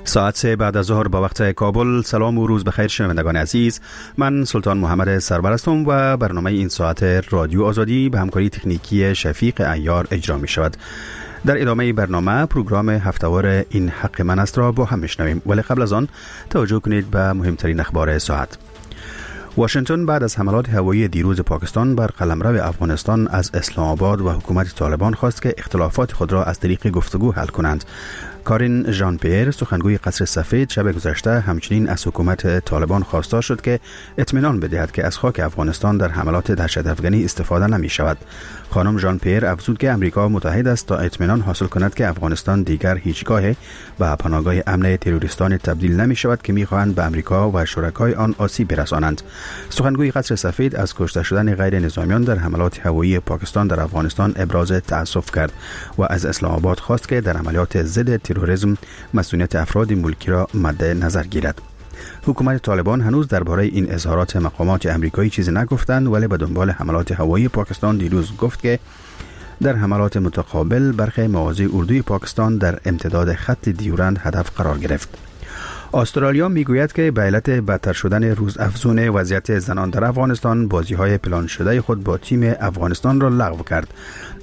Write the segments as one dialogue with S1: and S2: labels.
S1: ساعت 3 بعد از ظهر با وقت کابل. سلام و روز بخیر شنوندگان عزیز. من سلطان محمد سرور هستم و برنامه این ساعت رادیو آزادی به همکاری تکنیکی شفیق عیار اجرا می شود. در ادامه برنامه پروگرام هفته‌وار این حق من است را با هم میشنویم، ولی قبل از آن توجه کنید به مهمترین اخبار ساعت. واشنگتن بعد از حملات هوایی دیروز پاکستان بر قلمرو افغانستان از اسلام آباد و حکومت طالبان خواست که اختلافات خود را از طریق گفتگو حل کنند. کارین ژان پیر، سخنگوی قصر سفید، شب گذشته همچنین از حکومت طالبان خواسته شد که اطمینان بدهد که از خاک افغانستان در حملات دهشت‌افکنی استفاده نمی شود. خانم ژان پیر افزود که امریکا متحد است تا اطمینان حاصل کند که افغانستان دیگر هیچگاه و پناهگاه امن تروریستان تبدیل نمی شود که می خواهند به امریکا و شرکای آن آسیب برسانند. سخنگوی قصر سفید از کشته شدن غیر نظامیان در حملات هوایی پاکستان در افغانستان ابراز تأسف کرد و از اسلام آباد خواست که در عملیات ضد تروریسم مسئولیت افراد ملکی را مد نظر گیرد. حکومت طالبان هنوز درباره این اظهارات مقامات آمریکایی چیزی نگفتند، ولی به دنبال حملات هوایی پاکستان دیروز گفت که در حملات متقابل برخی مواضع اردوی پاکستان در امتداد خط دیورند هدف قرار گرفت. استرالیا میگوید که به علت بدتر شدن روزافزون وضعیت زنان در افغانستان بازی‌های پلان شده خود با تیم افغانستان را لغو کرد.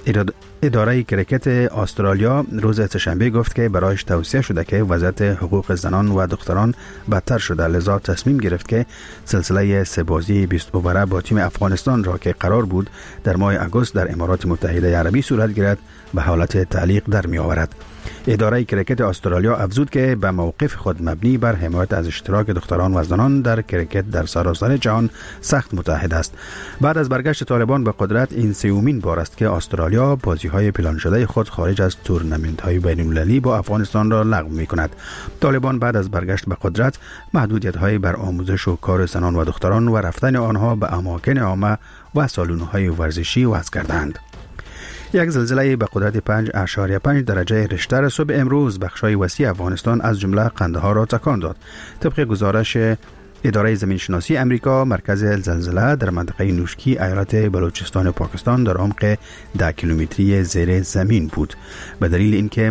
S1: اداره کرکت استرالیا روز سه‌شنبه گفت که برایش توصیه شده که وضعیت حقوق زنان و دختران بدتر شده، لذا تصمیم گرفت که سلسله 3 بازی 20 اووره با تیم افغانستان را که قرار بود در ماه اگست در امارات متحده عربی صورت گیرد به حالت تعلیق در می آورد. اداره کرکت استرالیا افزود که به موقف خود مبنی بر حمایت از اشتراک دختران و زنان در کرکت در سراسر جهان سخت متحد است. بعد از برگشت طالبان به قدرت این سومین بار است که استرالیا بازی‌های پلان شده خود خارج از تورنمنت‌های بین‌المللی با افغانستان را لغو می‌کند. طالبان بعد از برگشت به قدرت محدودیت‌های بر آموزش و کار زنان و دختران و رفتن آنها به اماکن عامه و سالن‌های ورزشی وضع کردند. یک زلزله به قدرت 5.5 درجه ریشتر صبح امروز بخشای وسیع افغانستان از جمله قندهار را تکان داد. طبق گزارش اداره زمینشناسی امریکا، مرکز زلزله در منطقه نوشکی ایالت بلوچستان پاکستان در عمق 10 کیلومتری زیر زمین بود. به دلیل اینکه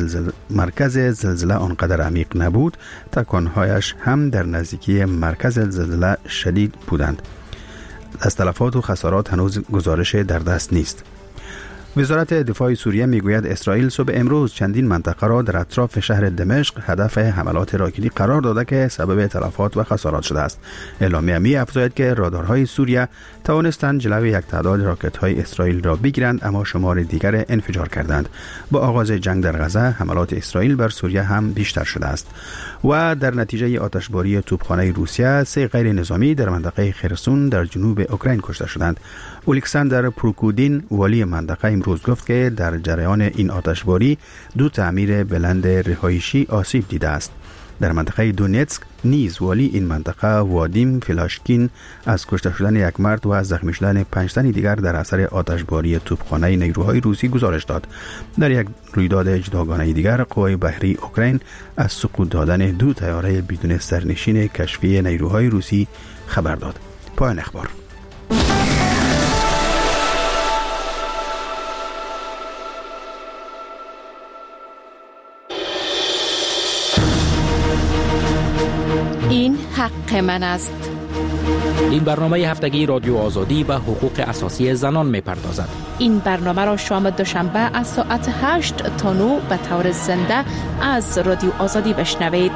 S1: مرکز زلزله آنقدر عمیق نبود، تکانهایش هم در نزدیکی مرکز زلزله شدید بودند. از تلفات و خسارات هنوز گزارش در دست نیست. وزارت دفاع سوریه میگوید اسرائیل صبح امروز چندین منطقه را در اطراف شهر دمشق هدف حملات راکتی قرار داده که سبب تلفات و خسارات شده است. اعلامیه می‌افزاید که رادارهای سوریه توانستند جلوی یک تعداد راکت‌های اسرائیل را بگیرند، اما شمار دیگر انفجار کردند. با آغاز جنگ در غزه حملات اسرائیل بر سوریه هم بیشتر شده است و در نتیجه آتشباری توپخانه روسیه 3 غیر نظامی در منطقه خرسون در جنوب اوکراین کشته شدند. الکساندر پروکودین والی منطقه امروز گفت که در جریان این آتشباری 2 تعمیر بلند رهایشی آسیب دیده است. در منطقه دونتسک نیز والی این منطقه وادیم فلاشکین از کشته شدن یک مرد و از زخمی شدن 5 تن دیگر در اثر آتشباری توپخانه نیروهای روسی گزارش داد. در یک رویداد جداگانه دیگر قوای بحری اوکراین از سقوط دادن 2 طیاره بدون سرنشین کشفی نیروهای روسی خبر داد. پایان اخبار.
S2: این حق من است.
S3: این برنامه هفتگی رادیو آزادی به حقوق اساسی زنان می‌پردازد.
S2: این برنامه را شام دوشنبه از ساعت 8 تا 9 به طور زنده از رادیو آزادی بشنوید.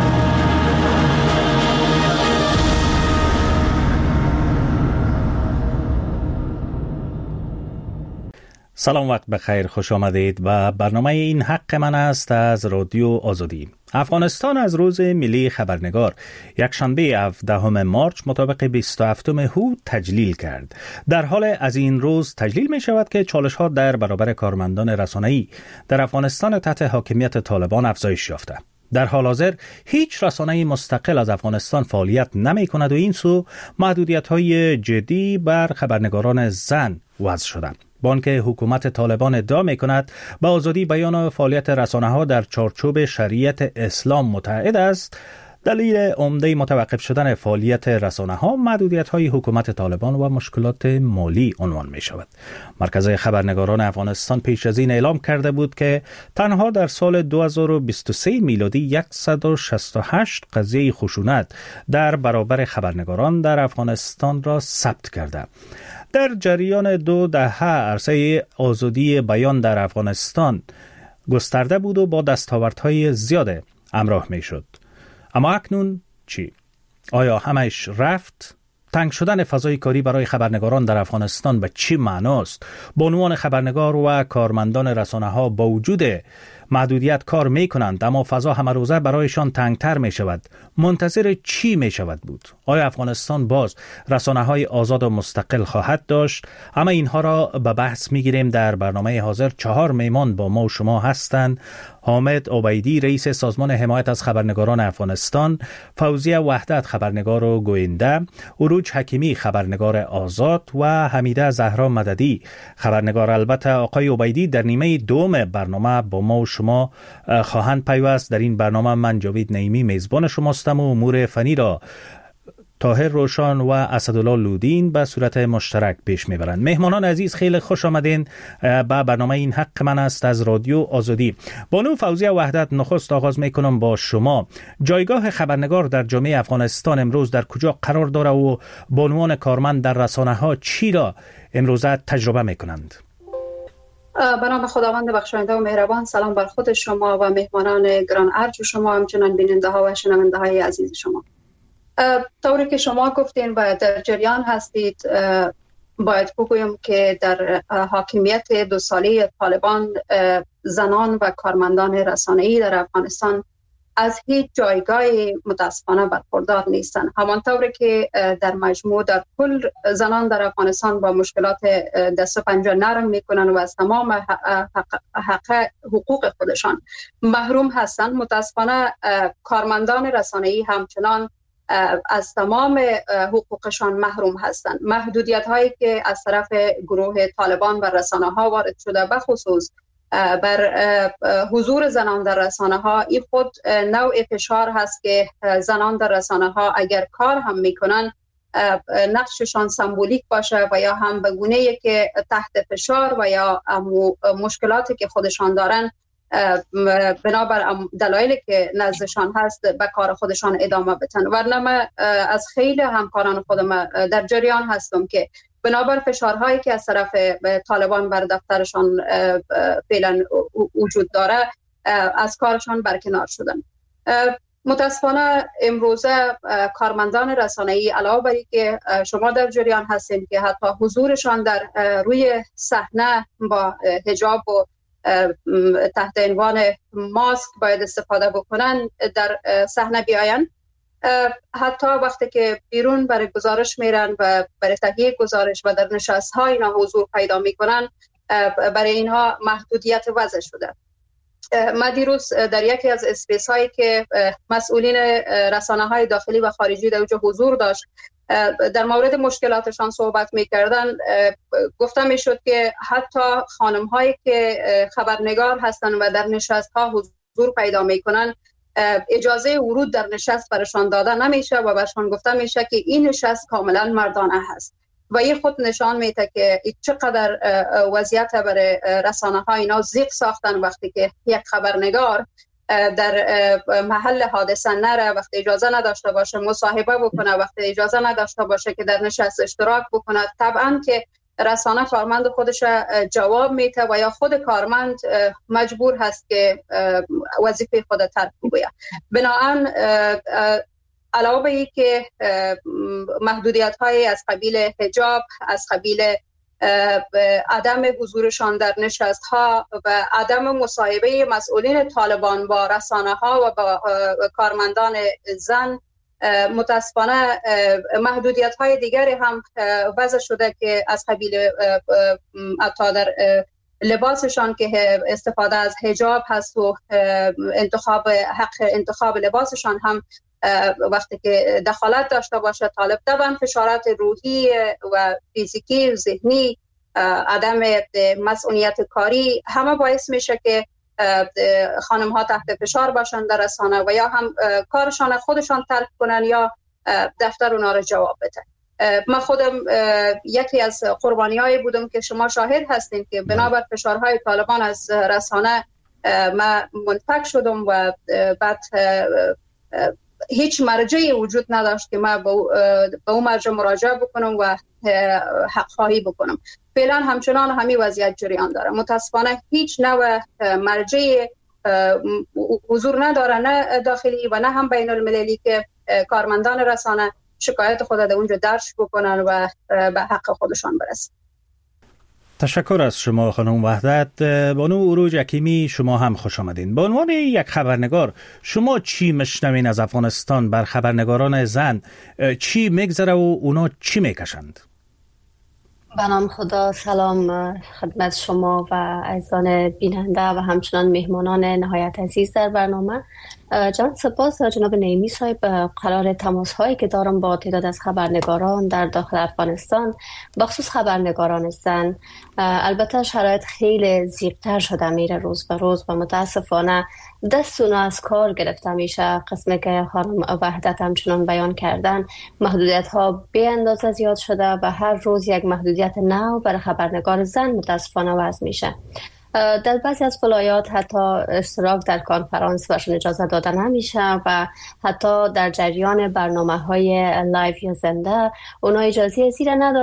S4: سلام، وقت بخیر، خوش آمدید به برنامه این حق من است از رادیو آزادی. افغانستان از روز ملی خبرنگار یکشنبه 17 مارچ مطابق 27 هود تجلیل کرد. در حال از این روز تجلیل می شود که چالش‌ها در برابر کارمندان رسانه‌ای در افغانستان تحت حاکمیت طالبان افزایش یافته. در حال حاضر هیچ رسانه‌ای مستقل از افغانستان فعالیت نمی کند و این سو محدودیت‌های جدی بر خبرنگاران زن وضع شده. با آنکه حکومت طالبان ادعا می‌کند با آزادی بیان و فعالیت رسانه‌ها در چارچوب شریعت اسلام متعهد است، دلیل عمده متوقف شدن فعالیت رسانه‌ها محدودیت‌های حکومت طالبان و مشکلات مالی عنوان می‌شود. مرکز خبرنگاران افغانستان پیش از این اعلام کرده بود که تنها در سال 2023 میلادی 168 قضیه خشونت در برابر خبرنگاران در افغانستان را ثبت کرده. در جریان 2 دهه عرصه آزادی بیان در افغانستان گسترده بود و با دستاوردهای زیاد همراه می‌شد. اما اکنون چی؟ آیا همش رفت؟ تنگ شدن فضای کاری برای خبرنگاران در افغانستان به چی معناست؟ بانوان خبرنگار و کارمندان رسانه‌ها با وجود محدودیت کار می کنند اما فضا همه روزه برایشان تنگتر می شود. منتظر چی می شود بود؟ آیا افغانستان باز رسانه‌های آزاد و مستقل خواهد داشت؟ اما اینها را به بحث می گیریم در برنامه حاضر. 4 میهمان با ما و شما هستند: حامد عبیدی، رئیس سازمان حمایت از خبرنگاران افغانستان، فوزیه وحدت، خبرنگار و گوینده، عروج حکیمی، خبرنگار آزاد و حمیده زهرا مددی، خبرنگار. البته آقای عبیدی در نیمه دوم برنامه با ما و شما خواهند پیوست. در این برنامه من جاوید نعیمی میزبان شماستم و امور فنی را طاهر روشان و اسدالله لودین به صورت مشترک پیش میبرند. مهمانان عزیز، خیلی خوش آمدین به برنامه این حق من است از رادیو آزادی. بانو فوزیه وحدت، نخست آغاز میکنم با شما. جایگاه خبرنگار در جامعه افغانستان امروز در کجا قرار داره و بانوان کارمند در رسانه ها چی را امروزه تجربه میکنند؟
S5: به نام خداوند بخشاینده و مهربان. سلام بر خود شما و مهمانان گران ارج و شما، همچنان بیننده ها و شنونده های عزیز شما. طوری که شما گفتین و در جریان هستید، باید بگویم که در حاکمیت 2 ساله طالبان زنان و کارمندان رسانه‌ای در افغانستان از هیچ جایگاهی متاسفانه برخوردار نیستند. همانطوری که در مجموع در کل زنان در افغانستان با مشکلات دست و پنجه نرم میکنن و از تمام حقوق خودشان محروم هستند، متاسفانه کارمندان رسانه‌ای همچنان از تمام حقوقشان محروم هستند. محدودیت هایی که از طرف گروه طالبان و رسانه ها وارد شده، بخصوص بر حضور زنان در رسانه ها، این خود نوع فشار هست که زنان در رسانه ها اگر کار هم میکنن نقششان سمبولیک باشه و یا هم به گونه‌ای که تحت فشار و یا مشکلاتی که خودشان دارن بنابر دلایلی که نزدشان هست به کار خودشان ادامه بدن. ورنه من از خیلی همکاران خودم در جریان هستم که بنابر فشارهایی که از طرف طالبان بر دفترشان فعلا وجود داره از کارشان برکنار شدن. متاسفانه امروزه کارمندان رسانه‌ای علاوه بر اینکه شما در جریان هستین که حتی حضورشان در روی صحنه با حجاب و تحت عنوان ماسک باید استفاده بکنن در صحنه بیاین، حتی وقتی که بیرون برای گزارش میرن و برای تهیه گزارش و در نشست ها اینا حضور پیدا میکنن، برای اینها محدودیت وضع شده. من دیروز در یکی از اسپیس هایی که مسئولین رسانه های داخلی و خارجی در اونجا حضور داشت در مورد مشکلاتشان صحبت میکردن، گفتم میشد که حتی خانم هایی که خبرنگار هستن و در نشست ها حضور پیدا میکنن اجازه ورود در نشست برشان داده نمیشه و برشان گفته میشه که این نشست کاملا مردانه هست و این خود نشان میده که چقدر وضعیت برای رسانه ها اینا ضیق ساختن. وقتی که یک خبرنگار در محل حادثه نره، وقتی اجازه نداشته باشه مصاحبه بکنه، وقتی اجازه نداشته باشه که در نشست اشتراک بکنه، طبعا که رسانه کارمند خودش جواب میده و یا خود کارمند مجبور هست که وظیفه خود ترک بگوید. بنابراین علاوه بر اینکه محدودیت های از قبیل حجاب، از قبیل عدم حضورشان در نشست ها و عدم مصاحبه مسئولین طالبان با رسانه ها و با کارمندان زن، متاسفانه محدودیت های دیگری هم وضع شده که از قبیل حتی در لباسشان که استفاده از حجاب هست و حق انتخاب لباسشان هم وقتی که دخالت داشته باشه طالب، طبعا فشارات روحی و فیزیکی و ذهنی، عدم مسئولیت کاری همه باعث میشه که خانم ها تحت فشار باشن در رسانه و یا هم کارشان خودشان ترک کنن یا دفتر اونا رو جواب بده. من خودم یکی از قربانیایی بودم که شما شاهد هستین که بنابر فشارهای طالبان از رسانه من منفک شدم و بعد هیچ مرجعی وجود نداشت که من به اون مرجع مراجعه بکنم و حق خواهی بکنم. فعلا همچنان همین وضعیت جریان داره. متاسفانه هیچ نوع مرجع حضور نداره، نه داخلی و نه هم بین المللی که کارمندان رسانه شکایت خود در اونجا درج بکنن و به حق خودشان برسن.
S4: تشکر از شما خانم وحدت. بانو عروج حکیمی، شما هم خوش آمدین. به عنوان یک خبرنگار شما چی میشنوین از افغانستان؟ بر خبرنگاران زن چی میگذره و اونا چی میکشند؟
S6: به نام خدا، سلام خدمت شما و عزیزان بیننده و همچنان مهمانان نهایت عزیز در برنامه. جان سپاس جناب نعیمی صاحب. قرار تماس هایی که دارم با تعداد از خبرنگاران در داخل افغانستان، بخصوص خبرنگاران زن، البته شرایط خیلی زیق‌تر شده میره روز به روز و متاسفانه دست اونا از کار گرفته میشه. قسمی که خانم وحدت همچنان بیان کردن، محدودیت ها به اندازه زیاد شده و هر روز یک محدودیت نو برای خبرنگار زن متاسفانه وضع میشه. در بعضی از ولایات حتی اشتراک در کنفرانس برشون اجازه داده نمیشه و حتی در جریان برنامه‌های لایو یا زنده اونا اجازه زیر نداره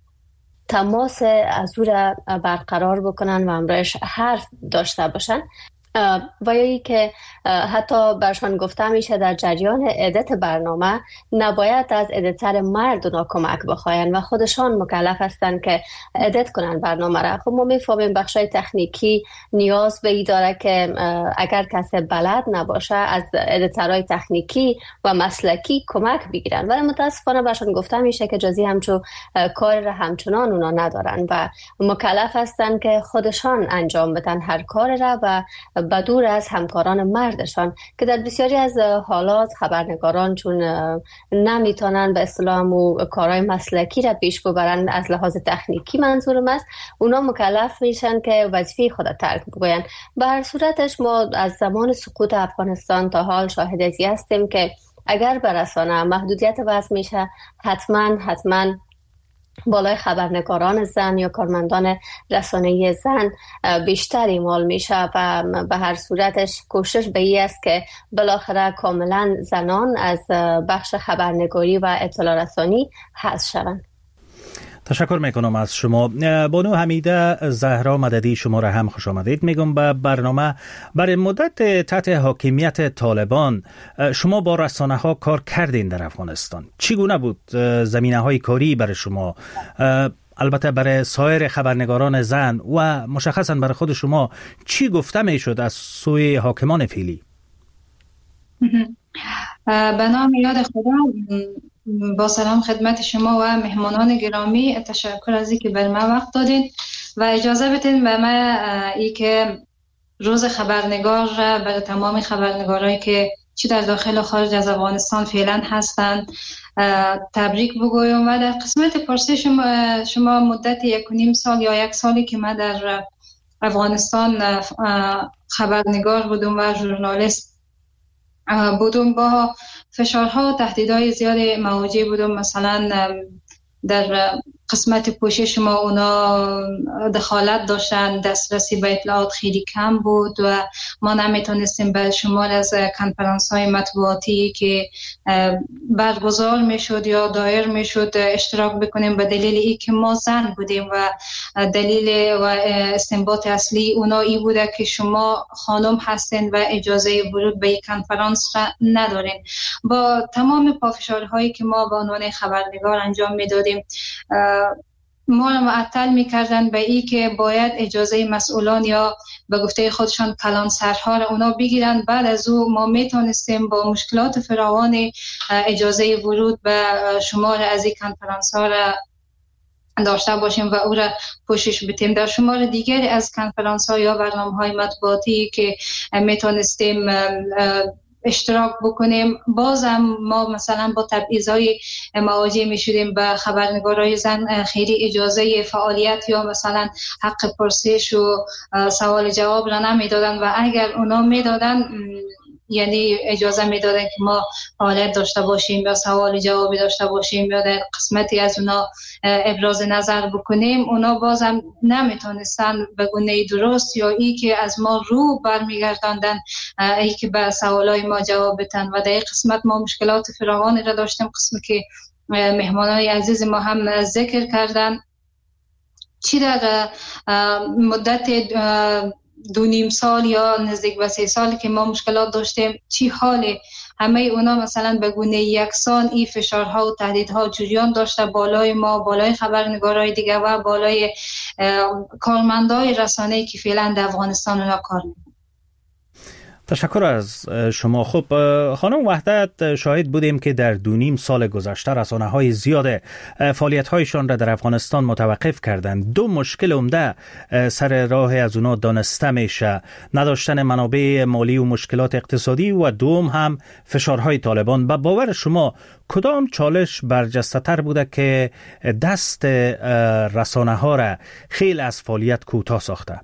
S6: تماس از او را برقرار بکنن و امرش حرف داشته باشن. و یا ای که حتی برشان گفته میشه در جریان ادیت برنامه نباید از ادیتر مرد اونا کمک بخواین و خودشان مکلف هستن که ادیت کنن برنامه را. خب ما میفهمیم بخشای تکنیکی نیاز به ای داره که اگر کسی بلد نباشه از ادیترهای تکنیکی و مسلکی کمک بگیرن، ولی متاسفانه برشان گفته میشه که جزی همچون کار را همچنان اونا ندارن و مکلف هستن که خودشان انجام بدن هر کار را و بدور از همکاران مردشان که در بسیاری از حالات خبرنگاران چون نمیتونن به اصطلاح کارهای مسلکی را پیش ببرن، از لحاظ تکنیکی منظورم است، اونا مکلف میشن که وظیفه خود ترک بگوین. به هر صورتش ما از زمان سقوط افغانستان تا حال شاهد ازی هستیم که اگر به رسانه محدودیت وضع میشه، حتما بالای خبرنگاران زن یا کارمندان رسانه‌ای زن بیشتر اعمال میشه و به هر صورتش کوشش به این است که بالاخره کاملا زنان از بخش خبرنگاری و اطلاع رسانی حذف شوند.
S4: تشکر میکنم از شما. بانو حمیده زهرا مددی، شما را هم خوش آمدید میگم به برنامه. برای مدت تحت حاکمیت طالبان شما با رسانه ها کار کردین در افغانستان. چگونه بود زمینه های کاری برای شما؟ البته برای سایر خبرنگاران زن و مشخصا برای خود شما چی گفته میشد از سوی حاکمان فعلی؟
S7: به نام یاد خدا، با سلام خدمت شما و مهمانان گرامی. تشکر از اینکه بر من وقت دادین و اجازه بدین به من ای که روز خبرنگار را برای تمام خبرنگارایی که چی در داخل و خارج از افغانستان فعلا هستند تبریک بگویم. و در قسمت پرسش شما مدت 1.5 سال یا 1 سالی که من در افغانستان خبرنگار بودم و ژورنالیست بودم، با فشارها و تهدیدهای زیاد مواجه بودم. مثلا در قسمت پوشش ما اونا دخالت داشتن، دسترسی به اطلاعات خیلی کم بود و ما نمیتونستیم به شمال از کنفرانس های مطبوعاتی که برگزار میشد یا دایر میشد اشتراک بکنیم، به دلیل ای که ما زن بودیم و دلیل و استنباط اصلی اونا ای بوده که شما خانم هستین و اجازه ورود به کنفرانس را ندارین. با تمام پافشارهایی که ما به عنوان خبرنگار انجام میدادیم، ما را معطل میکردن به ای که باید اجازه مسئولان یا به گفته خودشان کلانسرها را اونا بگیرن. بعد از او ما میتونستیم با مشکلات فراوان اجازه ورود به شمار از این کنفرانس ها را داشته باشیم و او را پوشش بدیم. در شمار دیگری از کنفرانس ها یا برنامه های مطبوعاتی که میتونستیم اشتراک بکنیم. باز هم ما مثلا با تبعیض‌های مواجه می شدیم. به خبرنگارای زن خیلی اجازه فعالیت یا مثلا حق پرسش و سوال جواب را نمیدادن و اگر اونا میدادن یعنی اجازه میدادن که ما فعالیت داشته باشیم یا سوال جوابی داشته باشیم یا در قسمتی از اونا ابراز نظر بکنیم، اونا بازم نمیتونستن به گونه درست یا ای که از ما رو برمیگرداندن ای که به سوالای ما جواب بدن. و در این قسمت ما مشکلات فراوانی را داشتیم، قسمی که مهمانای عزیز ما هم ذکر کردن. چی در مدت 2.5 سال یا نزدیک به 3 سال که ما مشکلات داشتیم، چی حاله همه اونا مثلا به گونه یکسان این فشارها و تهدیدها جریان داشته بالای ما، بالای خبرنگارای دیگه و بالای کارمندای رسانه‌ای که فعلا در افغانستان اونا کار میکنن.
S4: تشکر از شما. خب خانم وحدت، شاهد بودیم که در 2.5 سال گذشته رسانه‌های زیاد فعالیت‌هایشان را در افغانستان متوقف کردند. 2 مشکل عمده سر راه از اونا دانسته میشه: نداشتن منابع مالی و مشکلات اقتصادی و دوم هم فشارهای طالبان. به باور شما کدام چالش برجسته‌تر بوده که دست رسانه‌ها را خیلی از فعالیت کوتاه ساخته؟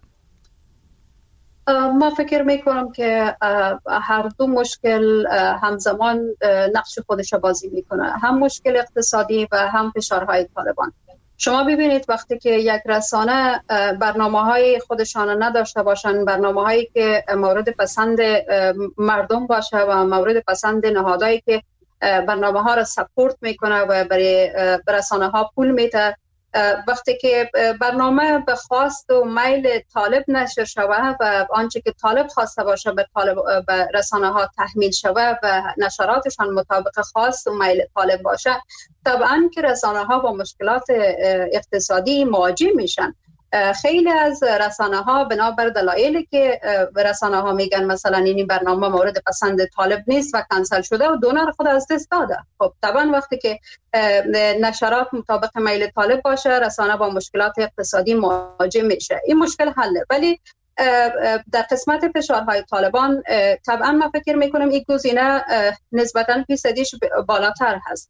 S5: ما فکر میکنم که هر دو مشکل همزمان نقش خودش بازی میکنه، هم مشکل اقتصادی و هم فشارهای طالبان. شما ببینید وقتی که یک رسانه برنامه‌های خودشان نداشته باشن، برنامه‌هایی که مورد پسند مردم باشه و مورد پسند نهادهایی که برنامه‌ها را سپورت میکنه و برای رسانه‌ها پول میده، وقتی که برنامه به خواست و میل طالب نشر شود و آنچه که طالب خواسته باشه به رسانه ها تحمیل شود و نشراتشان مطابق خواست و میل طالب باشه، طبعا که رسانه ها با مشکلات اقتصادی مواجه میشن. خیلی از رسانه ها بنابر دلایلی که رسانه ها میگن مثلا این برنامه مورد پسند طالب نیست و کنسل شده و دونر خود از دست داده. خب طبعا وقتی که نشرات مطابق میل طالب باشه، رسانه با مشکلات اقتصادی مواجه میشه. این مشکل حله. ولی در قسمت فشارهای طالبان طبعا من فکر میکنم این گزینه نسبتا فیصدیش بالاتر هست.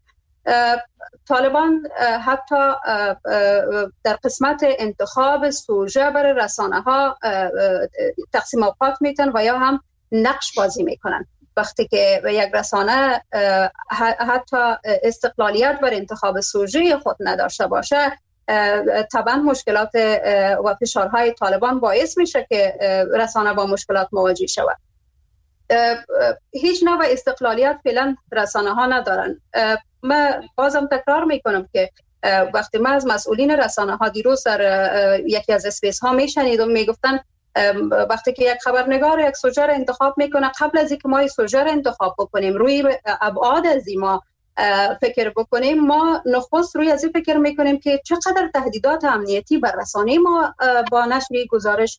S5: طالبان حتی در قسمت انتخاب سوژه برای رسانه ها تقسیم اوقات میتن و یا هم نقش بازی میکنن. وقتی که یک رسانه حتی استقلالیت بر انتخاب سوژه خود نداشته باشه، طبعا مشکلات و فشارهای طالبان باعث میشه که رسانه با مشکلات مواجه شود. هیچ نوع استقلالیت فعلا رسانه ها ندارن. من بازم تکرار میکنم که وقتی من از مسئولین رسانه ها دیروز در یکی از اسپیس ها میشنیدم میگفتن وقتی که یک خبرنگار یک سوژه را انتخاب میکنه، قبل از اینکه ما این سوژه را انتخاب بکنیم روی ابعاد از ما فکر بکنیم، ما نخست روی از این فکر میکنیم که چقدر تهدیدات امنیتی بر رسانه ما با نشر گزارش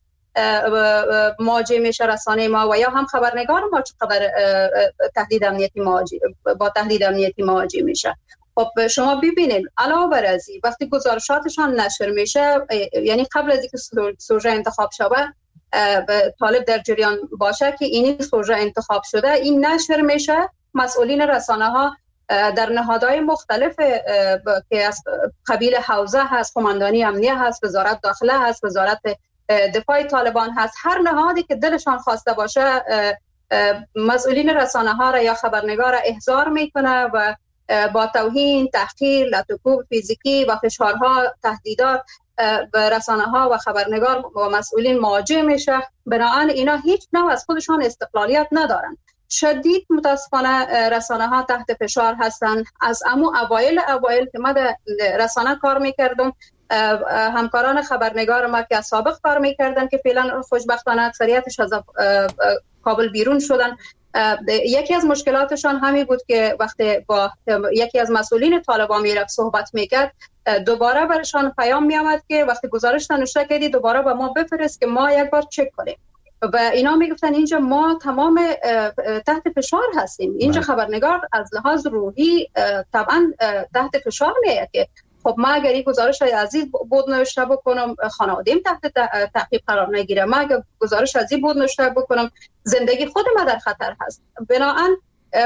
S5: مواجه میشه رسانه ما و یا هم خبرنگار ما چقدر تهدید امنیتی با تهدید امنیتی مواجه میشه. خب شما ببینید علاوه بر از این وقتی گزارشاتشان نشر میشه، یعنی قبل از اینکه سوژه انتخاب شود طالب در جریان باشه که این سوژه انتخاب شده، این نشر میشه. مسئولین رسانه ها در نهادهای مختلف که از قبیل حوزه هست، قماندانی امنیه هست، وزارت داخله هست، وزارت دفاع طالبان هست، هر نهادی که دلشان خواسته باشه مسئولین رسانه ها را یا خبرنگار را احضار میکنه و با توهین، تحقیر، لطوکوب فیزیکی و فشارها، تهدیدات به رسانه ها و خبرنگار و مسئولین مواجه میشه. بنابراین اینا هیچ نوع از خودشان استقلالیت ندارن. شدید متاسفانه رسانه ها تحت فشار هستن. از اوایل که من در رسانه کار میکردم، همکاران خبرنگار ما که از سابق کار میکردن که فعلا خوشبختانه اکثریتش از کابل بیرون شدن، یکی از مشکلاتشان همین بود که وقتی با یکی از مسئولین طالبان میرفت صحبت میکرد، دوباره برشان پیام میامد که وقتی گزارش نوشته کردی دوباره با ما بفرست که ما یک بار چک کنیم. و اینا میگفتن اینجا ما تمام تحت فشار هستیم. اینجا خبرنگار از لحاظ روحی طبعا تحت فشار میاد که خب ما اگر این گزارش عزیز بود نوشته بکنم خانواده‌ام تحت تعقیب قرار نگیره، ما اگر گزارش عزیز بود نوشته بکنم زندگی خود ما در خطر هست. بنابراین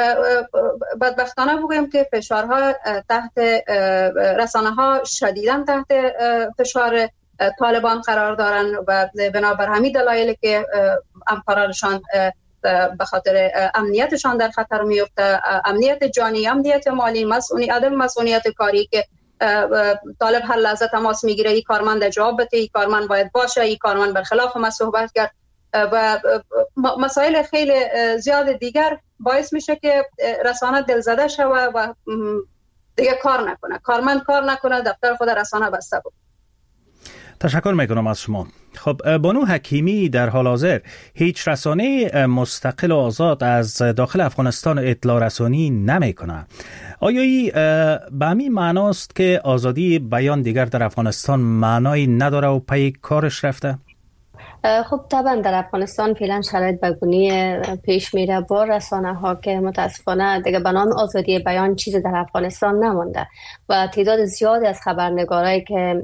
S5: بدبختانه بگویم که فشارها تحت رسانه ها شدیداً تحت فشار طالبان قرار دارن و بنابر همین دلایلی که همکارانشان به خاطر امنیتشان در خطر میفته، امنیت جانی، امنیت مالی، عدم مسئولیت کاری که طالب هر لحظه تماس میگیره این کارمند جواب بده، این کارمند باید باشه، این کارمند برخلاف ما صحبت کرد و مسائل خیلی زیاد دیگر باعث میشه که رسانه دلزده شوه و دیگه کار نکنه، کارمند کار نکنه، دفتر خود رسانه بسته بود.
S4: تشکر میکنم از شما. خب بانو حکیمی در حال حاضر هیچ رسانه مستقل و آزاد از داخل افغانستان اطلاع رسانی نمیکنه. آیا این به همین معناست که آزادی بیان دیگر در افغانستان معنایی نداره و پی کارش رفته؟
S6: خب طبعا در افغانستان فعلا شرایط بگونی پیش میره با رسانه ها که متاسفانه دیگه به نام آزادی بیان چیزی در افغانستان نمونده و تعداد زیادی از خبرنگارایی که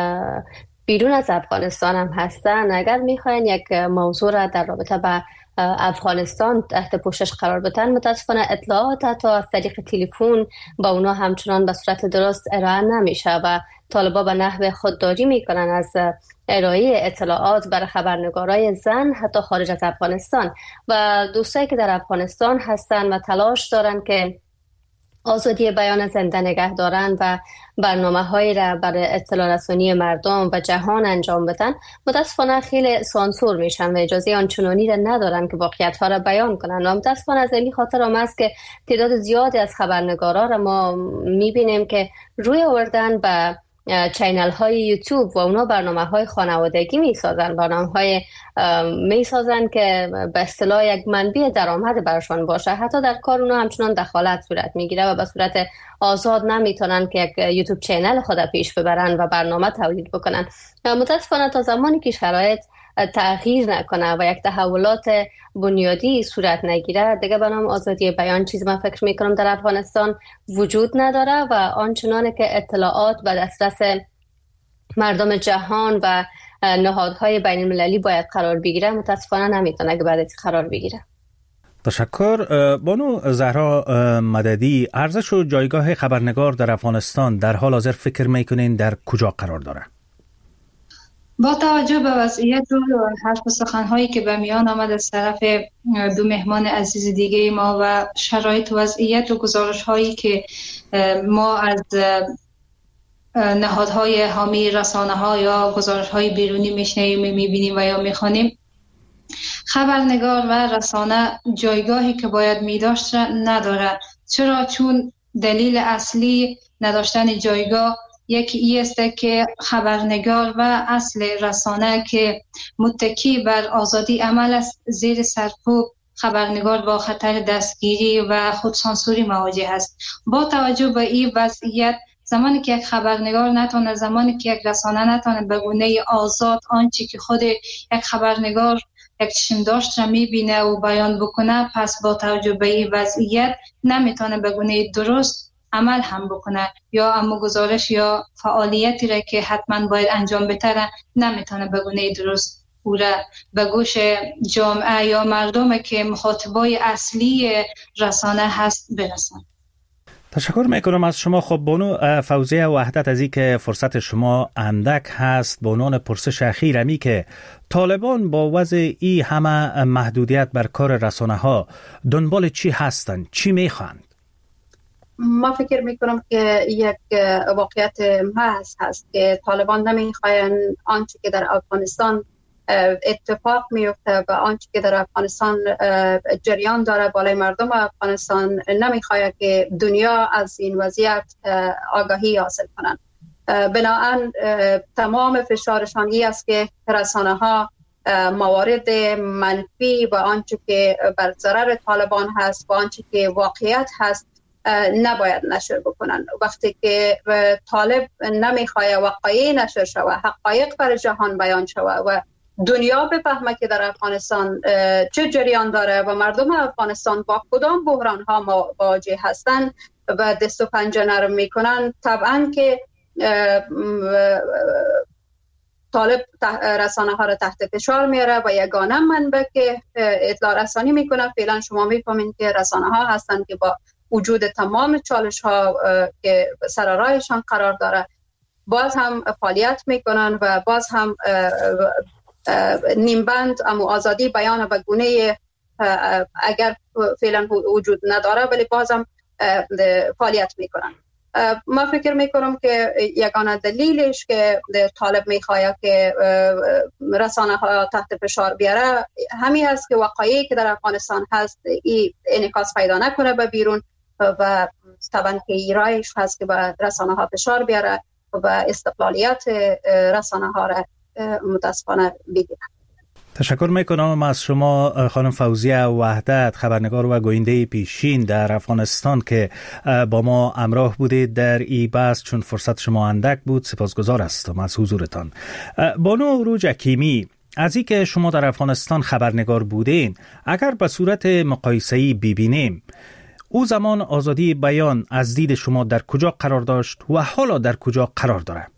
S6: بیرون از افغانستان هم هستن اگر میخواین یک موضوع را در رابطه با افغانستان تحت پوشش قرار بدن متاسفانه اطلاعات حتی از طریق تلفن با اونا همچنان به صورت درست ارائه نمیشه و طالبا به نحو خودداری میکنن از ارائه اطلاعات برای خبرنگارای زن حتی خارج از افغانستان و دوستایی که در افغانستان هستن و تلاش دارن که آزادی بیان زنده نگه دارن و برنامه‌هایی را برای اطلاع رسانی مردم و جهان انجام بدن متاسفانه خیلی سانسور میشن و اجازه آنچنانی را ندارن که واقعیت‌ها را بیان کنن و متاسفانه از این خاطر هم است که تعداد زیادی از خبرنگارا را ما میبینیم که روی آوردن به چینل های یوتیوب و اونا برنامه‌های خانوادگی میسازن، برنامه‌های میسازن که به اصطلاح یک منبع درآمد براشون باشه. حتی در کار اونا همچنان دخالت صورت میگیره و به صورت آزاد نمیتونن که یک یوتیوب چینل خود پیش ببرن و برنامه تولید بکنن. متاسفانه تا زمانی که شرایط تغییر نکنه و یک تحولات بنیادی صورت نگیره دیگه به نام آزادی بیان چیزی من فکر میکنم در افغانستان وجود نداره و آنچنانه که اطلاعات به دسترس مردم جهان و نهادهای بین المللی باید قرار بگیره متاسفانه نمیتونه که بعد قرار بگیره.
S4: تشکر. بانو زهرا مددی، ارزش و جایگاه خبرنگار در افغانستان در حال حاضر فکر میکنین در کجا قرار داره؟
S7: با توجه به وضعیت و حرف و سخن‌هایی که به میان آمد از طرف دو مهمان عزیز دیگه ما و شرایط و وضعیت و گزارش‌هایی که ما از نهادهای حامی رسانه‌ها یا گزارش‌های بیرونی میشنویم می‌بینیم و یا می‌خوانیم، خبرنگار و رسانه جایگاهی که باید می‌داشت نداره. چرا؟ چون دلیل اصلی نداشتن جایگاه یکی ای است که خبرنگار و اصل رسانه که متکی بر آزادی عمل است، زیر سرکوب خبرنگار با خطر دستگیری و خودسانسوری مواجه است. با توجه به این وضعیت زمانی که یک خبرنگار نتونه، زمانی که یک رسانه نتونه به گونه آزاد آنچه که خود یک خبرنگار یک چشم داشت را میبینه و بیان بکنه، پس با توجه به این وضعیت نمیتونه به گونه درست عمل هم بکنه یا اما گزارش یا فعالیتی را که حتما باید انجام بده نمیتونه به گونه درست او را به گوش جامعه یا مردم که مخاطبای اصلی رسانه هست برسن.
S4: تشکر میکنم از شما. خب بانو فوزیه وحدت، از این که فرصت شما اندک هست، به عنوان پرسش اخیر همی که طالبان با وضع ای همه محدودیت بر کار رسانه ها دنبال چی هستند؟ چی میخواند؟
S5: ما فکر میکنم که یک واقعیت محض هست که طالبان نمیخواین آنچه که در افغانستان اتفاق میفته و آنچه که در افغانستان جریان داره بالای مردم افغانستان نمیخواد که دنیا از این وضعیت آگاهی حاصل کنند. بنابراین تمام فشارشان این است که رسانه ها موارد منفی و آنچه که بر ضرر طالبان هست و آنچه که واقعیت هست نباید نشر بکنن. وقتی که طالب نمیخواد وقایع نشر شود، حقایق بر جهان بیان شود و دنیا بفهمه که در افغانستان چه جریان داره و مردم افغانستان با کدام بحران ها مواجه هستن و دست و پنجه نرم میکنن، طبعا که طالب رسانه ها را تحت فشار میاره و یگانه منبع که اطلاع رسانی میکنه فعلا شما میفهمین که رسانه ها هستن که با وجود تمام چالش ها که سر راهشان قرار داره باز هم فعالیت میکنن و باز هم نیمبند اما آزادی بیان به گونه اگر فعلا وجود نداره ولی باز هم فعالیت میکنن. ما فکر میکنم که یگانه دلیلش که طالب میخواد که رسانه ها تحت فشار بیاره همین است که وقایعی که در افغانستان هست این انعکاس پیدا نکنه به بیرون و طبعا که ایرایش هست که به رسانه ها فشار بیاره و استقلالیت رسانه ها را متاسفانه بگیره.
S4: تشکر میکنم از شما خانم فوزیه وحدت، خبرنگار و گوینده پیشین در افغانستان که با ما همراه بودید در این بحث. چون فرصت شما اندک بود سپاسگزار هستم از حضورتان. بانو عروج حکیمی، از این که شما در افغانستان خبرنگار بودین، اگر به صورت مقایسه‌ای ببینیم او زمان آزادی بیان از دید شما در کجا قرار داشت و حالا در کجا قرار داره؟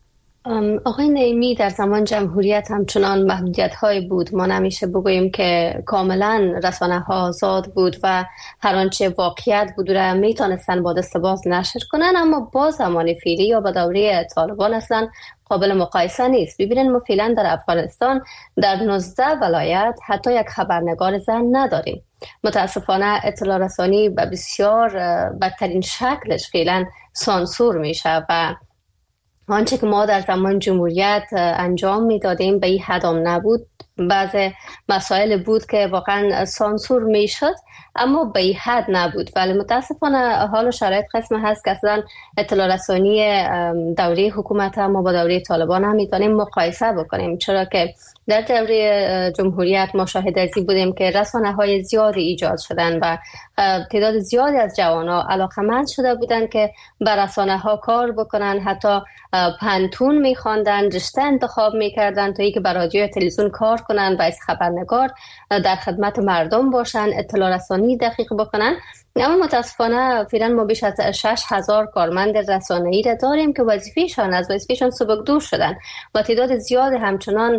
S6: آقای نعیمی، در زمان جمهوریت همچنان محدودیت های بود. ما نمیشه بگوییم که کاملا رسانه ها آزاد بود و هر آنچه واقعیت بود را میتونستن با دست باز نشر کنن، اما با زمان فعلی یا با دوره طالبان اصلا قابل مقایسه نیست. ببینید ما فعلا در افغانستان در 19 ولایت حتی یک خبرنگار زن نداریم. متاسفانه اطلاع رسانی به بسیار بدترین شکلش فعلا سانسور میشه و آنچه که ما در زمان جمهوریت انجام میدادیم به این حد نبود. بعض مسائل بود که واقعا سانسور میشد اما به این حد نبود، ولی متاسفانه حال و شرایط قسم هست که اصلا اطلاع رسانی دوره حکومت ما با دوره طالبان هم میتونیم مقایسه بکنیم، چرا که در دوره جمهوریت ما شاهد ازی بودیم که رسانه های زیادی ایجاد شدن و تعداد زیادی از جوانان علاقمند شده بودند که بر رسانه ها کار بکنن، حتی پنتون میخواندن، رشته انتخاب میکردن تا اینکه بر رادیو تلویزیون کار کنن و از خبرنگار در خدمت مردم باشن، اطلاع رسانی دقیق بکنن. اما متاسفانه فعلا ما بیش از 6,000 کارمند رسانه‌ای را داریم که وظیفه‌شان سبکدور شدن و تعداد زیاد همچنان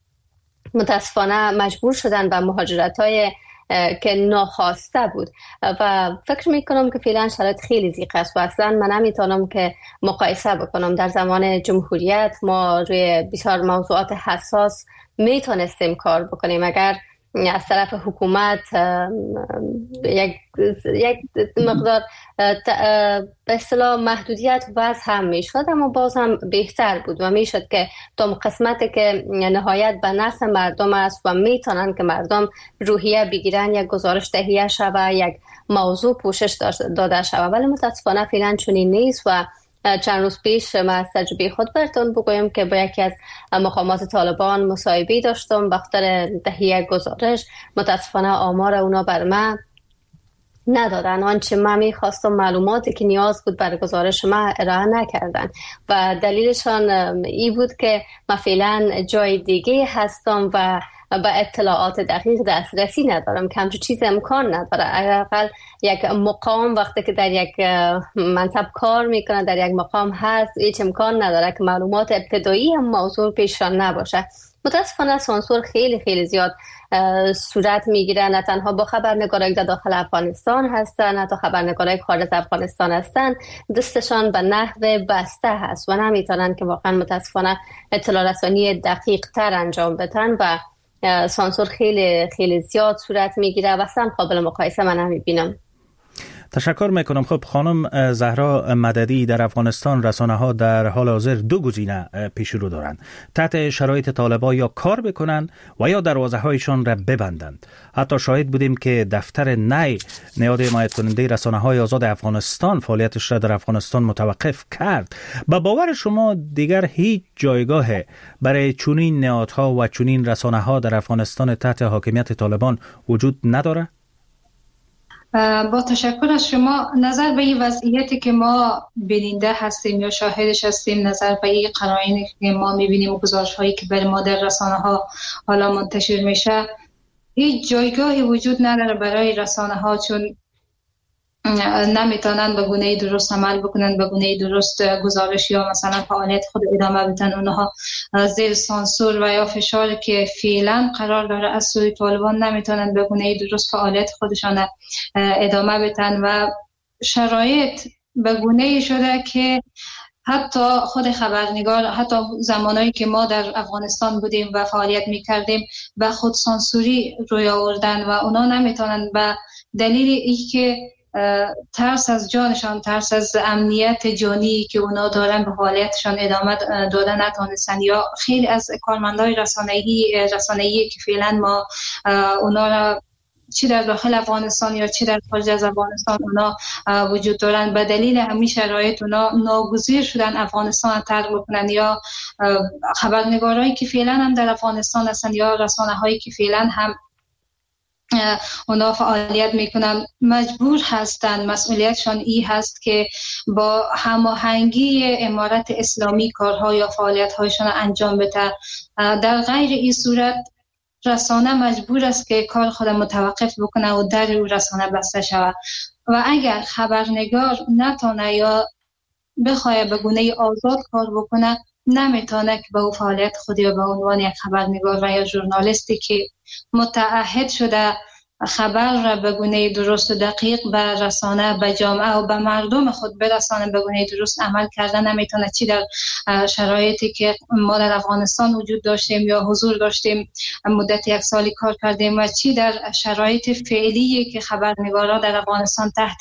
S6: متاسفانه مجبور شدن به مهاجرت‌های که ناخواسته بود و فکر میکنم که فعلا شرایط خیلی ضیق است و اصلا من نمیتونم که مقایسه بکنم. در زمان جمهوریت ما روی بسیار موضوعات حساس میتونستیم کار بکنیم. اگر از طرف حکومت یک مقدار به اصطلاح محدودیت وضع هم میشد، اما باز هم بهتر بود و میشد که تا قسمتی که نهایت به نفع مردم است و میتونن که مردم روحیه بگیرن یک گزارش تهیه شود، یک موضوع پوشش داده شود، ولی متاسفانه فعلا چنین نیست. و چند روز پیش من از تجربه خود براتون بگویم که با یکی از مقامات طالبان مصاحبه داشتم به خاطر تهیه گزارش. متاسفانه آمار اونا بر من ندادن، آنچه من میخواستم معلوماتی که نیاز بود برای گزارش من ارائه نکردن و دلیلشان این بود که من فعلا جای دیگه هستم و به اطلاعات دقیق دسترسی ندارم که همچون چیز امکان نداره. اقل یک مقام وقتی که در یک منصب کار میکنه، در یک مقام هست، هیچ امکان نداره که معلومات ابتدایی هم موضوع پیشران نباشه. متاسفانه سانسور خیلی خیلی زیاد صورت میگیره، نه تنها با خبرنگارایی که داخل افغانستان هستن، نه تا خبرنگارایی که خارج از افغانستان هستن دستشان به نحو بسته هست و نمیتونن که واقعا متاسفانه اطلاع رسانی دقیق تر انجام بدن و سانسور خیلی خیلی زیاد صورت میگیره و اصلا قابل مقایسه من نمیبینم.
S4: تشکر میکنم. خب خانم زهرا مددی، در افغانستان رسانه ها در حال حاضر دو گزینه پیش رو دارند: تحت شرایط طالبان یا کار بکنن و یا دروازه هایشان را ببندند. حتی شاهد بودیم که دفتر نی نهاد حمایت کننده رسانه های آزاد افغانستان فعالیتش را در افغانستان متوقف کرد. با باور شما دیگر هیچ جایگاه برای چنین نهادها و چنین رسانه ها در افغانستان تحت حاکمیت طالبان وجود نداره؟
S7: با تشکر از شما. نظر به این وضعیتی که ما بیننده هستیم یا شاهدش هستیم، نظر به این قرائنی که ما میبینیم و گزارش هایی که برای ما در رسانه ها حالا منتشر میشه، هیچ جایگاهی وجود نداره برای رسانه ها، چون نمیتونن به گونه درست عمل بکنن، به گونه درست گزارش یا مثلا فعالیت خود ادامه بدن. اونها زیر سانسور و یا فشار که فعلا قرار داره از سوی طالبان نمیتونن به گونه درست فعالیت خودشان ادامه بدن و شرایط به گونه شده که حتی خود خبرنگار، حتی زمانایی که ما در افغانستان بودیم و فعالیت میکردیم به خود سانسوری روی آوردن و اونا نمیتونن به دلیل ای که ترس از جانشان، ترس از امنیت جانی که اونا دارن به فعالیتشان ادامه دادن نتونستن. یا خیلی از کارمندای رسانه‌ای که فعلا ما اونا را چی در داخل افغانستان یا چی در خارج از افغانستان اونا وجود دارن، به دلیل همین شرایط اونا ناگزیر شدن افغانستان ترک بکنن. یا خبرنگارایی که فعلا هم در افغانستان هستن یا رسانه‌هایی که فعلا هم اونا فعالیت میکنن مجبور هستن، مسئولیتشان ای هست که با هماهنگی امارت اسلامی کارها یا فعالیت‌هایشان انجام بده. در غیر این صورت رسانه مجبور است که کار خود متوقف بکنه و در او رسانه بسته شود. و اگر خبرنگار نتونه یا بخواه به گونه آزاد کار بکنه، نمیتونه که به او فعالیت خودی و به عنوان یک خبرنگار و یا ژورنالیستی که متعهد شده خبر را به گونه درست و دقیق به رسانه، به جامعه و به مردم خود برسانه به گونه درست عمل کردن نمیتونه. چی در شرایطی که ما در افغانستان وجود داشتیم یا حضور داشتیم مدت 1 سالی کار کردیم و چی در شرایط فعلی که خبرنگارا در افغانستان تحت